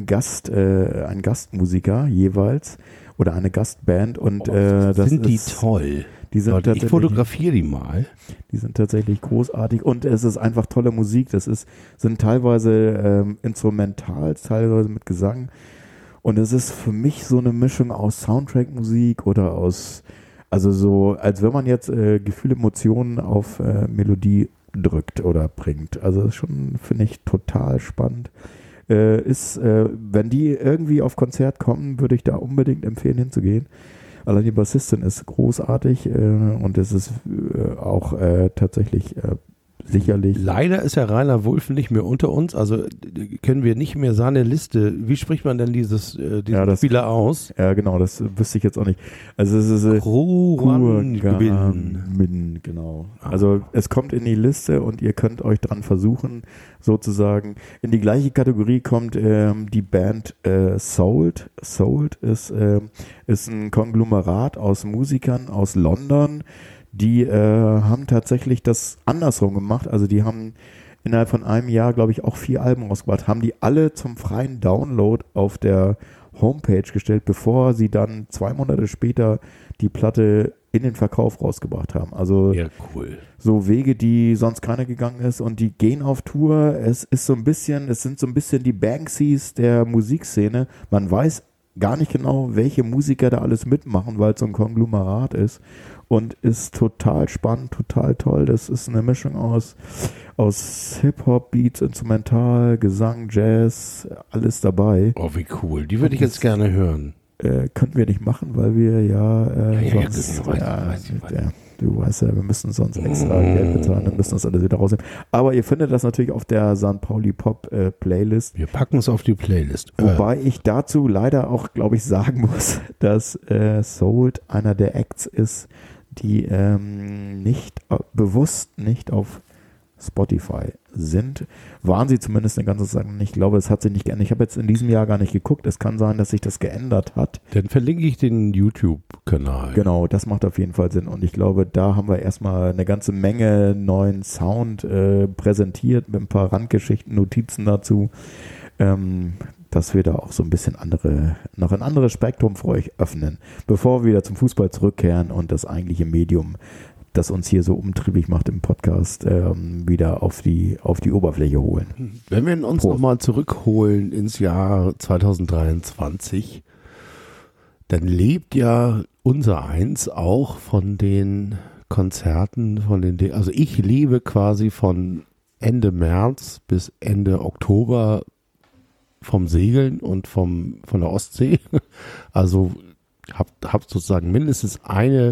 Gastmusiker jeweils oder eine Gastband, und das sind die toll. Die sind Leute, ich fotografiere die mal. Die sind tatsächlich großartig und es ist einfach tolle Musik. Sind teilweise Instrumentals, teilweise mit Gesang. Und es ist für mich so eine Mischung aus Soundtrack-Musik oder also so, als wenn man jetzt Gefühle, Emotionen auf Melodie drückt oder bringt. Also das ist schon, finde ich, total spannend. Wenn die irgendwie auf Konzert kommen, würde ich da unbedingt empfehlen, hinzugehen. Allein die Bassistin ist großartig und es ist auch tatsächlich sicherlich. Leider ist ja Rainer Wulff nicht mehr unter uns, also können wir nicht mehr seine Liste. Wie spricht man denn diesen Spieler aus? Ja, genau, das wüsste ich jetzt auch nicht. Also es ist Kurgan, genau. Also es kommt in die Liste und ihr könnt euch dran versuchen, sozusagen. In die gleiche Kategorie kommt die Band Souled. Souled ist ein Konglomerat aus Musikern aus London. Die haben tatsächlich das andersrum gemacht. Also die haben innerhalb von einem Jahr, glaube ich, auch 4 Alben rausgebracht. Haben die alle zum freien Download auf der Homepage gestellt, bevor sie dann 2 Monate später die Platte in den Verkauf rausgebracht haben. Also ja, cool. So Wege, die sonst keiner gegangen ist. Und die gehen auf Tour. Es sind so ein bisschen die Banksys der Musikszene. Man weiß gar nicht genau, welche Musiker da alles mitmachen, weil es so ein Konglomerat ist. Und ist total spannend, total toll. Das ist eine Mischung aus Hip-Hop, Beats, Instrumental, Gesang, Jazz, alles dabei. Oh, wie cool. Die würde ich jetzt gerne hören. Könnten wir nicht machen, weil wir du weißt ja, wir müssen sonst extra Geld bezahlen, dann müssen das alles wieder rausnehmen. Aber ihr findet das natürlich auf der St. Pauli Pop Playlist. Wir packen es auf die Playlist. Wobei ich dazu leider auch, glaube ich, sagen muss, dass Souled einer der Acts ist, die bewusst nicht auf Spotify sind. Waren sie zumindest eine ganze Zeit nicht. Ich glaube, es hat sich nicht geändert. Ich habe jetzt in diesem Jahr gar nicht geguckt. Es kann sein, dass sich das geändert hat. Dann verlinke ich den YouTube-Kanal. Genau, das macht auf jeden Fall Sinn. Und ich glaube, da haben wir erstmal eine ganze Menge neuen Sound präsentiert mit ein paar Randgeschichten, Notizen dazu, dass wir da auch so ein bisschen noch ein anderes Spektrum für euch öffnen, bevor wir wieder zum Fußball zurückkehren und das eigentliche Medium, das uns hier so umtriebig macht im Podcast, wieder auf die Oberfläche holen. Wenn wir uns nochmal zurückholen ins Jahr 2023, dann lebt ja unser Eins auch von den Konzerten, also ich lebe quasi von Ende März bis Ende Oktober vom Segeln und von der Ostsee. Also hab sozusagen mindestens eine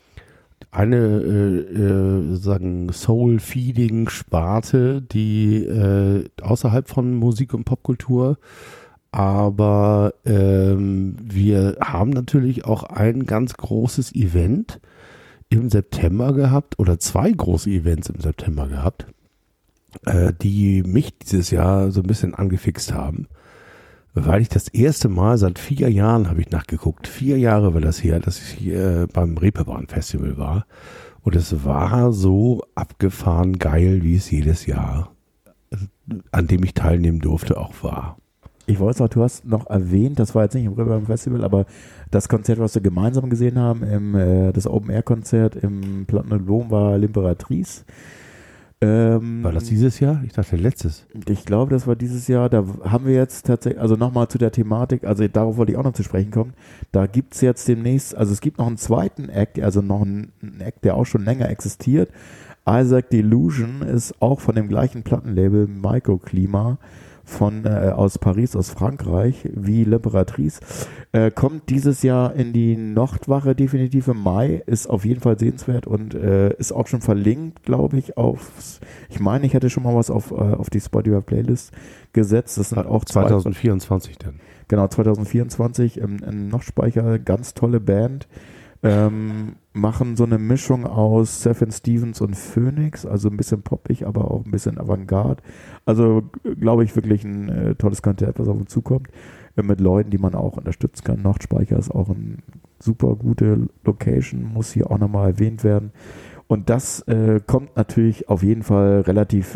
sozusagen Soul-Feeding-Sparte, die außerhalb von Musik und Popkultur, aber wir haben natürlich auch ein ganz großes Event im September gehabt oder 2 große Events im September gehabt, die mich dieses Jahr so ein bisschen angefixt haben, weil ich das erste Mal seit 4 Jahren, habe ich nachgeguckt, 4 Jahre war das her, dass ich hier beim Reeperbahn-Festival war und es war so abgefahren geil, wie es jedes Jahr, an dem ich teilnehmen durfte, auch war. Ich weiß auch, du hast noch erwähnt, das war jetzt nicht im Reeperbahn-Festival, aber das Konzert, was wir gemeinsam gesehen haben, das Open-Air-Konzert im Platinum Dom war L'Imperatrice. War das dieses Jahr? Ich dachte letztes. Ich glaube, das war dieses Jahr. Da haben wir jetzt tatsächlich, also nochmal zu der Thematik, also darauf wollte ich auch noch zu sprechen kommen. Da gibt es jetzt demnächst, also es gibt noch einen zweiten Act, also noch einen Act, der auch schon länger existiert. Isaac Delusion ist auch von dem gleichen Plattenlabel Microklima aus Paris, aus Frankreich, wie L'Imperatrice. Kommt dieses Jahr in die Nachtwache definitiv im Mai, ist auf jeden Fall sehenswert und ist auch schon verlinkt, glaube ich, ich meine, ich hätte schon mal was auf die Spotify-Playlist gesetzt. Das sind auch 2024 dann. Genau, 2024 im Nachtspeicher, ganz tolle Band. Machen so eine Mischung aus Sufjan Stevens und Phoenix, also ein bisschen poppig, aber auch ein bisschen Avantgarde. Also glaube ich wirklich ein tolles Konzert, was auf uns zukommt, mit Leuten, die man auch unterstützen kann. Nachtspeicher ist auch eine super gute Location, muss hier auch nochmal erwähnt werden. Und das kommt natürlich auf jeden Fall relativ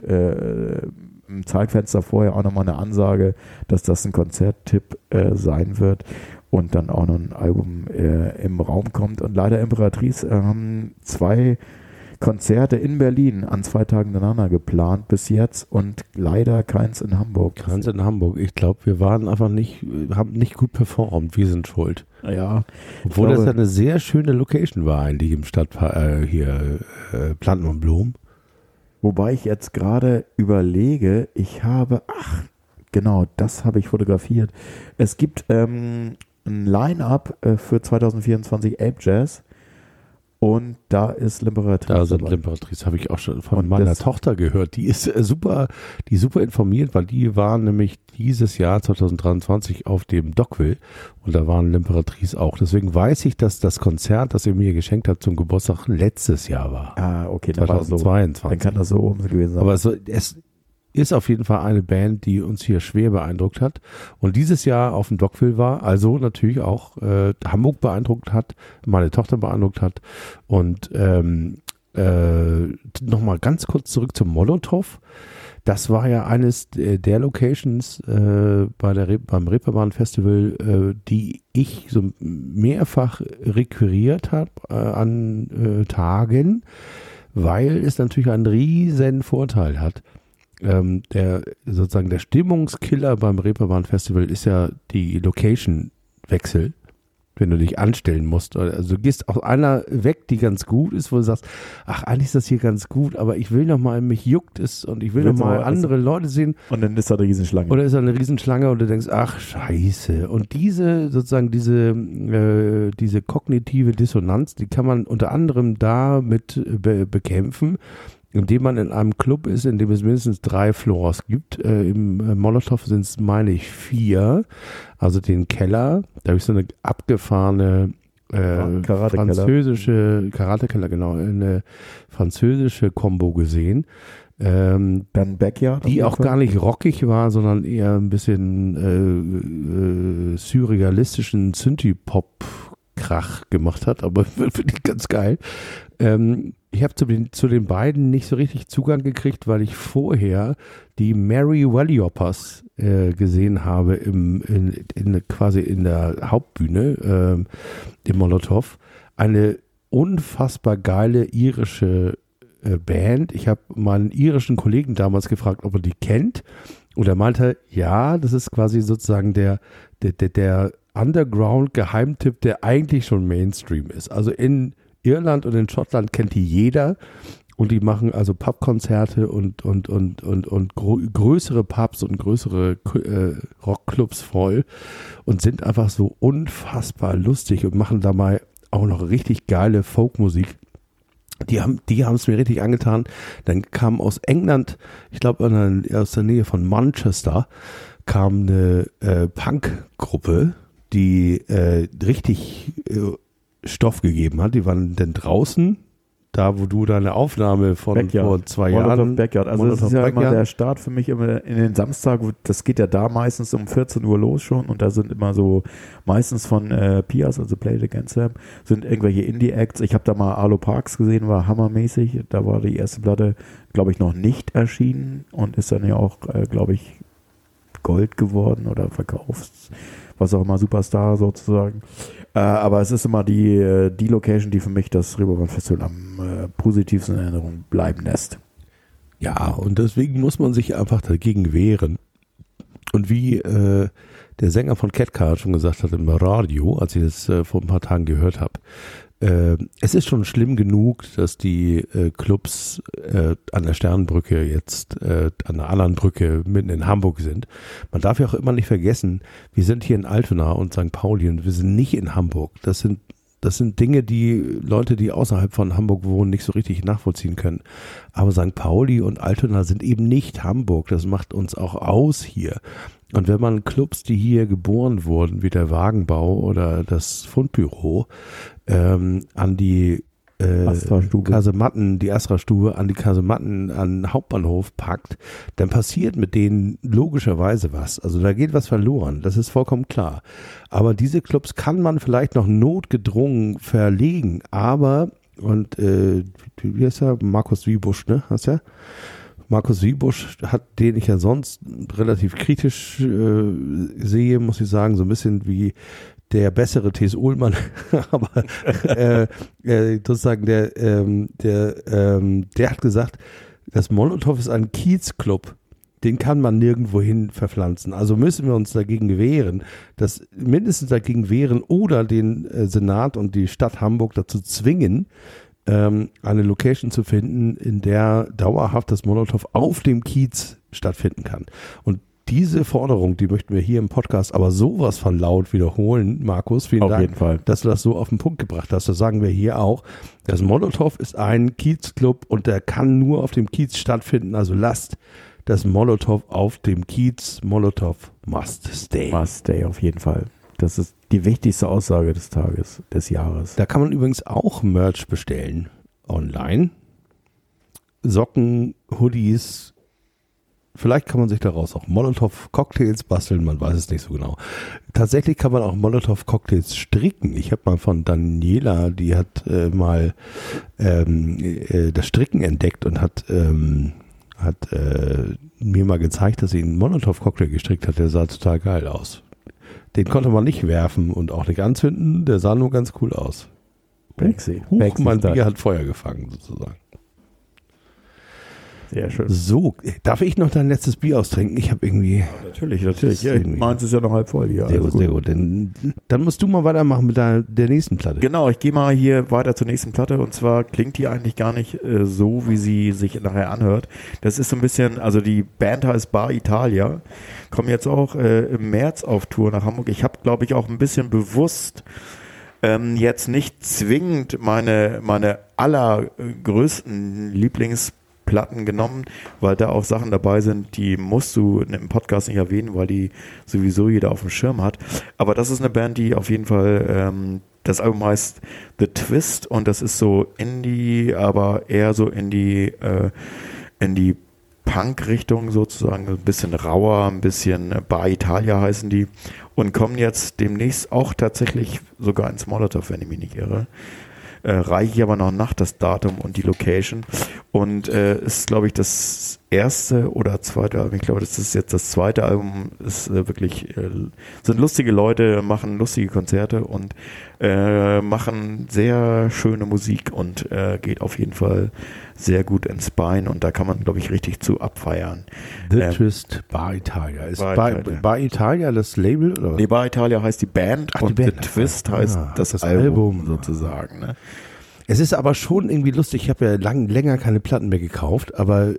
im Zeitfenster vorher auch nochmal eine Ansage, dass das ein Konzerttipp sein wird. und dann auch noch ein Album im Raum kommt. Und leider Imperatrice haben 2 Konzerte in Berlin an 2 Tagen hintereinander geplant bis jetzt und leider keins in Hamburg. Keins in Hamburg. Ich glaube, wir waren einfach haben nicht gut performt. Wir sind schuld. Ja. Obwohl das ja eine sehr schöne Location war eigentlich im Stadtpark Planten und Blumen. Wobei ich jetzt gerade überlege, das habe ich fotografiert. Es gibt ein Line-Up für 2024 Ape Jazz. Und da ist L'Impératrice. Da sind L'Impératrice, habe ich auch schon von meiner Tochter gehört. Die ist super informiert, weil die waren nämlich dieses Jahr 2023 auf dem Dockville und da waren L'Impératrice auch. Deswegen weiß ich, dass das Konzert, das ihr mir geschenkt habt zum Geburtstag, letztes Jahr war. Ah, okay. 2022. Dann kann das so oben gewesen sein. Aber es ist auf jeden Fall eine Band, die uns hier schwer beeindruckt hat und dieses Jahr auf dem Dockville war, also natürlich auch Hamburg beeindruckt hat, meine Tochter beeindruckt hat und nochmal ganz kurz zurück zum Molotow. Das war ja eines der Locations beim Reeperbahn Festival, die ich so mehrfach requiriert habe an Tagen, weil es natürlich einen riesen Vorteil hat. Der Stimmungskiller beim Reeperbahn Festival ist ja die Location-Wechsel, wenn du dich anstellen musst. Also du gehst aus einer weg, die ganz gut ist, wo du sagst, ach, eigentlich ist das hier ganz gut, aber ich will nochmal, mich juckt es und ich will nochmal andere Leute sehen. Und dann ist da eine Riesenschlange. Oder ist da eine Riesenschlange und du denkst, ach, scheiße. Und diese kognitive Dissonanz, die kann man unter anderem damit bekämpfen, indem man in einem Club ist, in dem es mindestens 3 Floors gibt. Im Molotow sind es, meine ich, 4. Also den Keller. Da habe ich so eine abgefahrene französische Karatekeller, genau, eine französische Kombo gesehen. Dann Backyard. Die auch gar nicht rockig war, sondern eher ein bisschen surrealistischen Synthie-Pop-Krach gemacht hat. Aber finde ich ganz geil. Ich habe zu den beiden nicht so richtig Zugang gekriegt, weil ich vorher die Mary Wallioppers gesehen habe quasi in der Hauptbühne im Molotow. Eine unfassbar geile irische Band. Ich habe meinen irischen Kollegen damals gefragt, ob er die kennt. Und er meinte, ja, das ist quasi sozusagen der Underground-Geheimtipp, der eigentlich schon Mainstream ist. Also in Irland und in Schottland kennt die jeder und die machen also Pubkonzerte und größere Pubs und größere Rockclubs voll und sind einfach so unfassbar lustig und machen dabei auch noch richtig geile Folkmusik. Die haben es mir richtig angetan. Dann kam aus England, ich glaube aus der Nähe von Manchester, kam eine Punkgruppe, die richtig Stoff gegeben hat. Die waren dann draußen, da wo du deine Aufnahme von Backyard. Vor 2 Jahren. Backyard. Also das ist ja immer der Start für mich immer in den Samstag. Das geht ja da meistens um 14 Uhr los schon und da sind immer so meistens von Pias, also Play It Again Slam, sind irgendwelche Indie-Acts. Ich habe da mal Arlo Parks gesehen, war hammermäßig. Da war die erste Platte, glaube ich, noch nicht erschienen und ist dann ja auch, glaube ich, Gold geworden oder verkauft. Was auch immer, Superstar sozusagen. Aber es ist immer die Location, die für mich das Reeperbahn Festival am positivsten in Erinnerung bleiben lässt. Ja, und deswegen muss man sich einfach dagegen wehren. Und wie der Sänger von Catcar schon gesagt hat im Radio, als ich das vor ein paar Tagen gehört habe, es ist schon schlimm genug, dass die Clubs an der Sternbrücke jetzt an der anderen Brücke mitten in Hamburg sind. Man darf ja auch immer nicht vergessen, wir sind hier in Altona und St. Pauli und wir sind nicht in Hamburg. Das sind Dinge, die Leute, die außerhalb von Hamburg wohnen, nicht so richtig nachvollziehen können. Aber St. Pauli und Altona sind eben nicht Hamburg. Das macht uns auch aus hier. Und wenn man Clubs, die hier geboren wurden, wie der Wagenbau oder das Fundbüro, an die Kasematten, die Astra-Stube an die Kasematten an Hauptbahnhof packt, dann passiert mit denen logischerweise was. Also da geht was verloren, das ist vollkommen klar. Aber diese Clubs kann man vielleicht noch notgedrungen verlegen, aber, und wie heißt er? Markus Wiebusch, ne? Hast du ja? Markus Wiebusch den ich ja sonst relativ kritisch sehe, muss ich sagen, so ein bisschen wie der bessere T.S. Ullmann, aber sozusagen der hat gesagt, das Molotow ist ein Kiezclub. Den kann man nirgendwohin verpflanzen. Also müssen wir uns dagegen wehren, oder den Senat und die Stadt Hamburg dazu zwingen, eine Location zu finden, in der dauerhaft das Molotow auf dem Kiez stattfinden kann. Und diese Forderung, die möchten wir hier im Podcast aber sowas von laut wiederholen. Markus, vielen Dank, jeden Fall, dass du das so auf den Punkt gebracht hast. Das sagen wir hier auch. Das Molotow ist ein Kiezclub und der kann nur auf dem Kiez stattfinden. Also lasst das Molotow auf dem Kiez. Molotow must stay. Must stay, auf jeden Fall. Das ist die wichtigste Aussage des Jahres. Da kann man übrigens auch Merch bestellen. Online. Socken, Hoodies. Vielleicht kann man sich daraus auch Molotow-Cocktails basteln, man weiß es nicht so genau. Tatsächlich kann man auch Molotow-Cocktails stricken. Ich habe mal von Daniela, die hat mal das Stricken entdeckt und hat mir mal gezeigt, dass sie einen Molotow-Cocktail gestrickt hat. Der sah total geil aus. Den konnte man nicht werfen und auch nicht anzünden. Der sah nur ganz cool aus. Mein Bier hat Feuer gefangen, sozusagen. Sehr schön. So, darf ich noch dein letztes Bier austrinken? Ich habe irgendwie... Ja, natürlich. Ja, meins ist ja noch halb voll hier. Sehr gut. Dann musst du mal weitermachen mit der nächsten Platte. Genau, ich gehe mal hier weiter zur nächsten Platte und zwar klingt die eigentlich gar nicht so, wie sie sich nachher anhört. Das ist so ein bisschen, also die Band heißt Bar Italia, kommen jetzt auch im März auf Tour nach Hamburg. Ich habe, glaube ich, auch ein bisschen bewusst jetzt nicht zwingend meine allergrößten Lieblingsplatten genommen, weil da auch Sachen dabei sind, die musst du im Podcast nicht erwähnen, weil die sowieso jeder auf dem Schirm hat. Aber das ist eine Band, die auf jeden Fall, das Album heißt The Twist und das ist so Indie, aber eher so in die Punk-Richtung sozusagen, ein bisschen rauer, ein bisschen Bar Italia heißen die und kommen jetzt demnächst auch tatsächlich sogar ins Molotow, wenn ich mich nicht irre. Reiche ich aber noch nach, das Datum und die Location. Und ist, glaube ich, das erste oder zweite Album. Ich glaube, das ist jetzt das zweite Album. Ist wirklich, sind lustige Leute, machen lustige Konzerte und machen sehr schöne Musik und geht auf jeden Fall sehr gut ins Bein. Und da kann man, glaube ich, richtig zu abfeiern. The Twist, Bar Italia. Ist Bar Italia das Label? Oder? Nee, Bar Italia heißt die Band. Ach, und die Band. The Twist heißt das Album sozusagen. Ne? Es ist aber schon irgendwie lustig, ich habe ja länger keine Platten mehr gekauft, aber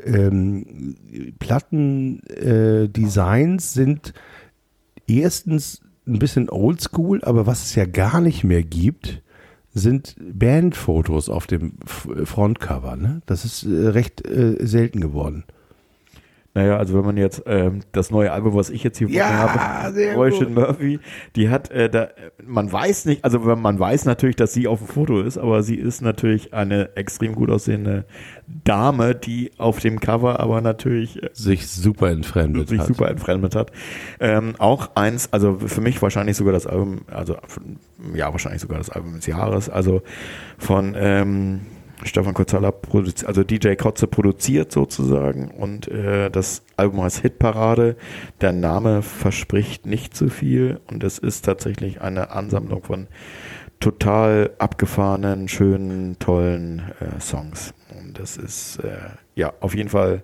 Plattendesigns sind erstens ein bisschen oldschool, aber was es ja gar nicht mehr gibt, sind Bandfotos auf dem Frontcover. Ne? Das ist recht selten geworden. Naja, also wenn man jetzt das neue Album, was ich jetzt hier habe, Roisin Murphy, die hat, man weiß nicht, also man weiß natürlich, dass sie auf dem Foto ist, aber sie ist natürlich eine extrem gut aussehende Dame, die auf dem Cover aber natürlich sich super entfremdet hat. Auch eins, also für mich wahrscheinlich sogar das Album, wahrscheinlich sogar das Album des Jahres, also von Stefan Kotzala, also DJ Kotze produziert sozusagen und das Album heißt Hitparade. Der Name verspricht nicht zu viel und es ist tatsächlich eine Ansammlung von total abgefahrenen, schönen, tollen Songs. Und das ist auf jeden Fall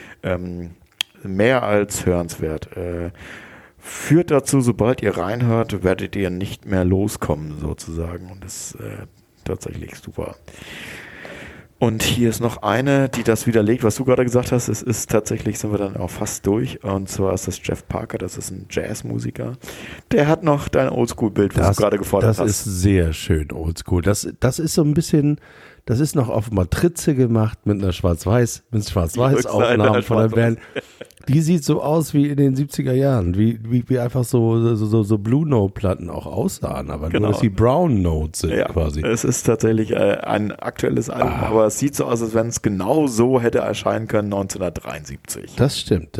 mehr als hörenswert. Führt dazu, sobald ihr reinhört, werdet ihr nicht mehr loskommen sozusagen und das ist tatsächlich super. Und hier ist noch eine, die das widerlegt, was du gerade gesagt hast. Es ist tatsächlich, sind wir dann auch fast durch. Und zwar ist das Jeff Parker, das ist ein Jazzmusiker. Der hat noch dein Oldschool-Bild, was du gerade gefordert hast. Das ist sehr schön oldschool. Das ist so ein bisschen, das ist noch auf Matrize gemacht mit einer Schwarz-Weiß-Aufnahme von der Band. Die sieht so aus wie in den 70er Jahren, wie einfach so Blue Note-Platten auch aussahen, aber nur, dass die Brown Notes sind quasi. Es ist tatsächlich ein aktuelles Album, aber es sieht so aus, als wenn es genau so hätte erscheinen können 1973. Das stimmt.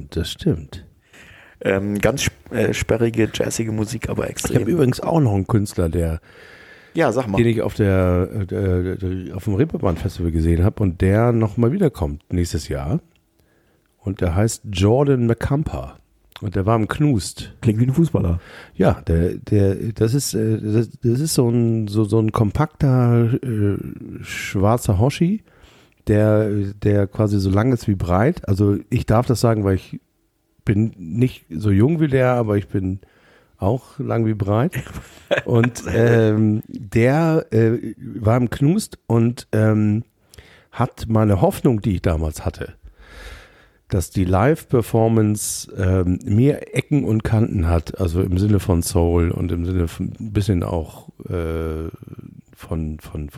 Ganz sperrige, jazzige Musik, aber extrem. Ich habe übrigens auch noch einen Künstler, den ich auf dem Reeperbahn Festival gesehen habe und der nochmal wiederkommt nächstes Jahr. Und der heißt Jordan McCumper. Und der war im Knust. Klingt wie ein Fußballer. Ja, das ist so ein kompakter schwarzer Hoshi, der quasi so lang ist wie breit. Also ich darf das sagen, weil ich bin nicht so jung wie der, aber ich bin auch lang wie breit. Und der war im Knust und hat meine Hoffnung, die ich damals hatte, dass die Live-Performance mehr Ecken und Kanten hat, also im Sinne von Soul und im Sinne von ein bisschen auch von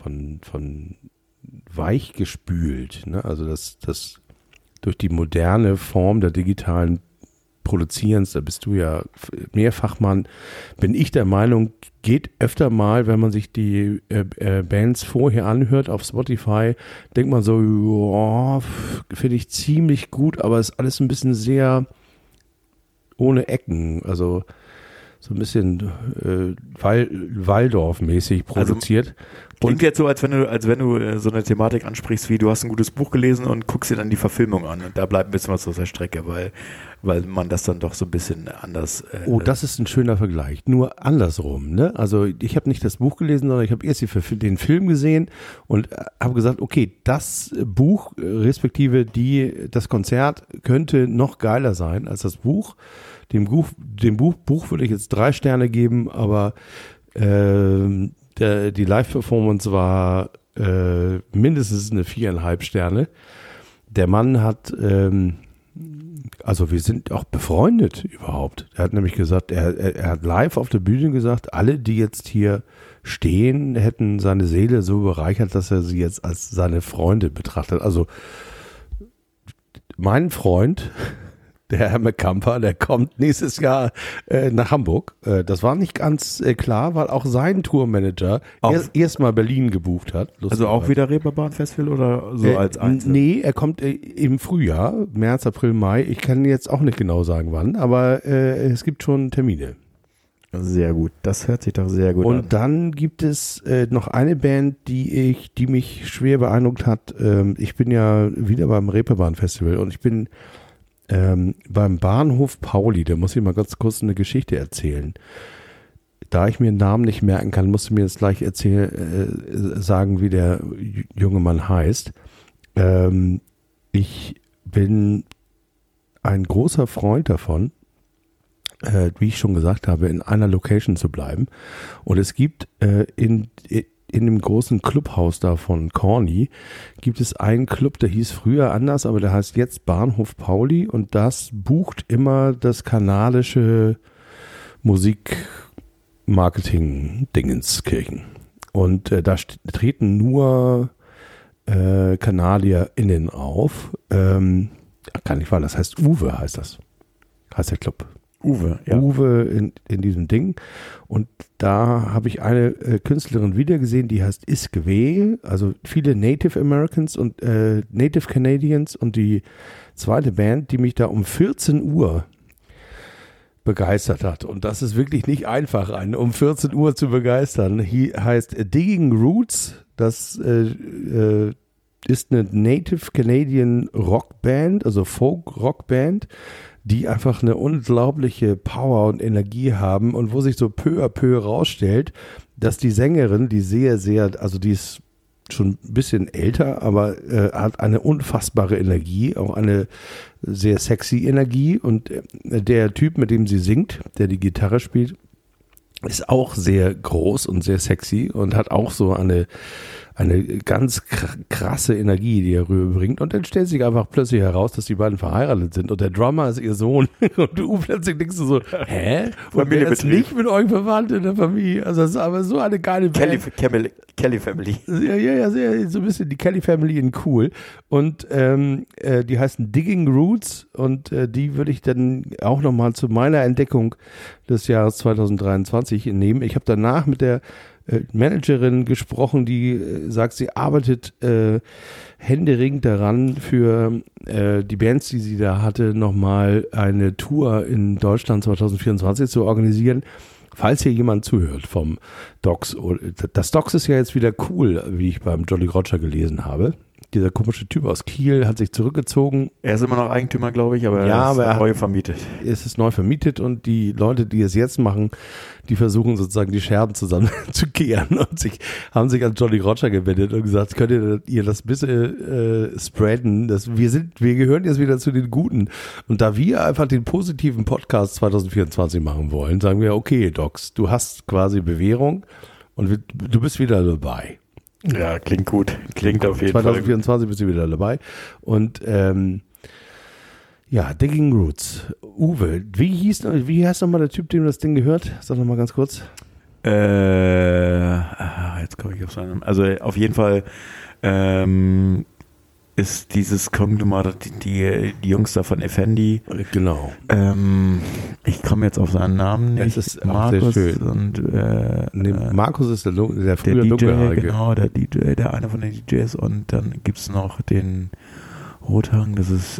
weich gespült. Ne? Also das durch die moderne Form der digitalen Produzierens, da bist du ja Mehrfachmann, bin ich der Meinung, geht öfter mal, wenn man sich die Bands vorher anhört auf Spotify, denkt man so, ja, finde ich ziemlich gut, aber ist alles ein bisschen sehr ohne Ecken, also so ein bisschen Waldorf-mäßig produziert. Klingt jetzt so, als wenn du so eine Thematik ansprichst, wie du hast ein gutes Buch gelesen und guckst dir dann die Verfilmung an und da bleibt ein bisschen was aus der Strecke, weil man das dann doch so ein bisschen anders... das ist ein schöner Vergleich, nur andersrum. Ne? Also ich habe nicht das Buch gelesen, sondern ich habe erst den Film gesehen und habe gesagt, okay, das Buch respektive das Konzert könnte noch geiler sein als das Buch. Dem Buch würde ich jetzt 3 Sterne geben, aber die Live-Performance war mindestens eine 4,5 Sterne. Der Mann hat, also wir sind auch befreundet überhaupt. Er hat nämlich gesagt, er hat live auf der Bühne gesagt, alle, die jetzt hier stehen, hätten seine Seele so bereichert, dass er sie jetzt als seine Freunde betrachtet. Also mein Freund, der Herr McCamper, der kommt nächstes Jahr nach Hamburg. Das war nicht ganz klar, weil auch sein Tourmanager erst mal Berlin gebucht hat. Also auch wieder Reeperbahn-Festival oder so als Einzel? Nee, er kommt im Frühjahr, März, April, Mai. Ich kann jetzt auch nicht genau sagen wann, aber es gibt schon Termine. Sehr gut, das hört sich doch sehr gut an. Und dann gibt es noch eine Band, die mich schwer beeindruckt hat. Ich bin ja wieder beim Reeperbahn-Festival und ich bin beim Bahnhof Pauli, da muss ich mal ganz kurz eine Geschichte erzählen. Da ich mir den Namen nicht merken kann, musst du mir jetzt gleich sagen, wie der junge Mann heißt. Ich bin ein großer Freund davon, wie ich schon gesagt habe, in einer Location zu bleiben. Und es gibt in dem großen Clubhaus da von Corny gibt es einen Club, der hieß früher anders, aber der heißt jetzt Bahnhof Pauli und das bucht immer das kanadische Musikmarketing-DingensKirchen. Und da treten nur KanadierInnen auf. Kann nicht wahr, das heißt Uwe heißt der Club. Uwe, ja. Uwe in diesem Ding. Und da habe ich eine Künstlerin wieder gesehen, die heißt Iskewe, also viele Native Americans und Native Canadians und die zweite Band, die mich da um 14 Uhr begeistert hat. Und das ist wirklich nicht einfach, einen um 14 Uhr zu begeistern. Heißt Digging Roots, das ist eine Native Canadian Rockband, also Folk-Rockband, die einfach eine unglaubliche Power und Energie haben und wo sich so peu à peu rausstellt, dass die Sängerin, die sehr, sehr, also die ist schon ein bisschen älter, aber hat eine unfassbare Energie, auch eine sehr sexy Energie und der Typ, mit dem sie singt, der die Gitarre spielt, ist auch sehr groß und sehr sexy und hat auch so eine ganz krasse Energie, die er rüberbringt. Und dann stellt sich einfach plötzlich heraus, dass die beiden verheiratet sind und der Drummer ist ihr Sohn. Und du plötzlich denkst du so, hä? Und wer ist nicht mit euch verwandt in der Familie? Also das ist aber so eine geile Band. Kelly Family. Ja, so ein bisschen die Kelly Family in cool. Und die heißen Digging Roots und die würde ich dann auch nochmal zu meiner Entdeckung des Jahres 2023 nehmen. Ich habe danach mit der Managerin gesprochen, die sagt, sie arbeitet händeringend daran, für die Bands, die sie da hatte, nochmal eine Tour in Deutschland 2024 zu organisieren. Falls hier jemand zuhört vom Docs, das Docs ist ja jetzt wieder cool, wie ich beim Jolly Roger gelesen habe. dieser komische Typ aus Kiel, hat sich zurückgezogen. Er ist immer noch Eigentümer, glaube ich, aber Ja, aber er ist neu vermietet. Es ist neu vermietet und die Leute, die es jetzt machen, die versuchen sozusagen die Scherben zusammen zu kehren und haben sich an Jolly Roger gewendet und gesagt, könnt ihr das bisschen spreaden, wir gehören jetzt wieder zu den Guten. Und da wir einfach den positiven Podcast 2024 machen wollen, sagen wir, okay, Docs, du hast quasi Bewährung und du bist wieder dabei. Ja, klingt gut. Klingt auf jeden 2024 Fall. 2024 bist du wieder dabei. Und ja, Digging Roots. Uwe, wie heißt nochmal der Typ, dem das Ding gehört? Sag nochmal ganz kurz. Jetzt komme ich auf seinen Namen. Also auf jeden Fall ist dieses Konglomerat, die Jungs da von Effendi. Genau. Ich komme jetzt auf seinen Namen nicht. Es ist auch sehr schön. Und, Markus ist der frühe DJ, Dunkelhaarige. genau, der DJ, der einer von den DJs. Und dann gibt es noch den Rothang, das ist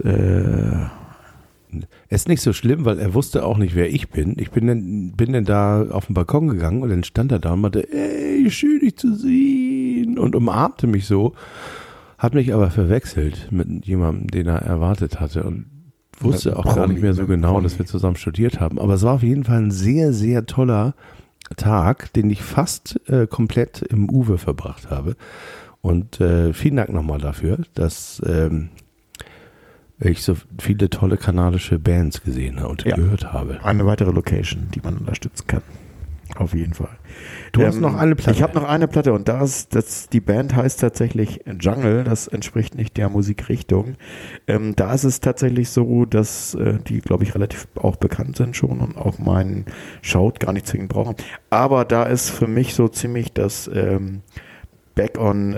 Es ist nicht so schlimm, weil er wusste auch nicht, wer ich bin. Ich bin dann da auf den Balkon gegangen und dann stand er da und meinte, ey, schön dich zu sehen, und umarmte mich so, hat mich aber verwechselt mit jemandem, den er erwartet hatte, und wusste auch gar nicht mehr so genau, dass wir zusammen studiert haben. Aber es war auf jeden Fall ein sehr, sehr toller Tag, den ich fast komplett im Uwe verbracht habe. Und vielen Dank nochmal dafür, dass ich so viele tolle kanadische Bands gesehen und gehört habe. Eine weitere Location, die man unterstützen kann. Auf jeden Fall. Du hast noch eine Platte. Ich habe noch eine Platte und die Band heißt tatsächlich Jungle. Das entspricht nicht der Musikrichtung. Da ist es tatsächlich so, dass die, glaube ich, relativ auch bekannt sind schon und auch meinen Shout gar nicht zwingend brauchen. Aber da ist für mich so ziemlich das Back on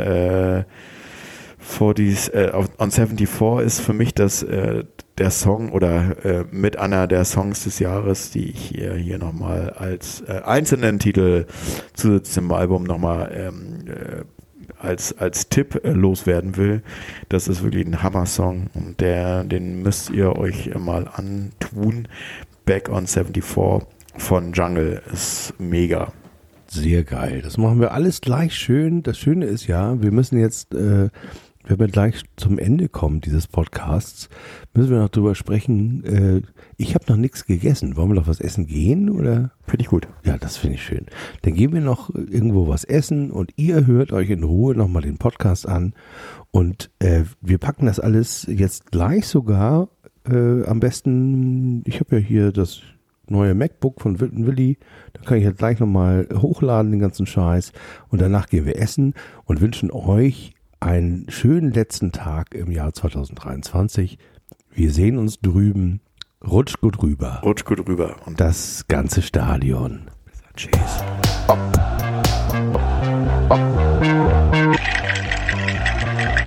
on 74 ist für mich der Song oder mit einer der Songs des Jahres, die ich hier nochmal als einzelnen Titel zusätzlich zum Album nochmal als Tipp loswerden will. Das ist wirklich ein Hammer-Song und den müsst ihr euch mal antun. Back on 74 von Jungle ist mega. Sehr geil. Das machen wir alles gleich schön. Das Schöne ist ja, wir müssen jetzt, wenn wir gleich zum Ende kommen dieses Podcasts, müssen wir noch drüber sprechen. Ich habe noch nichts gegessen. Wollen wir noch was essen gehen? Oder? Finde ich gut. Ja, das finde ich schön. Dann gehen wir noch irgendwo was essen und ihr hört euch in Ruhe nochmal den Podcast an. Und wir packen das alles jetzt gleich sogar am besten, ich habe ja hier das neue MacBook von Willi, da kann ich jetzt gleich nochmal hochladen, den ganzen Scheiß, und danach gehen wir essen und wünschen euch einen schönen letzten Tag im Jahr 2023. Wir sehen uns drüben. Rutscht gut rüber. Rutscht gut rüber. Und das ganze Stadion. Tschüss.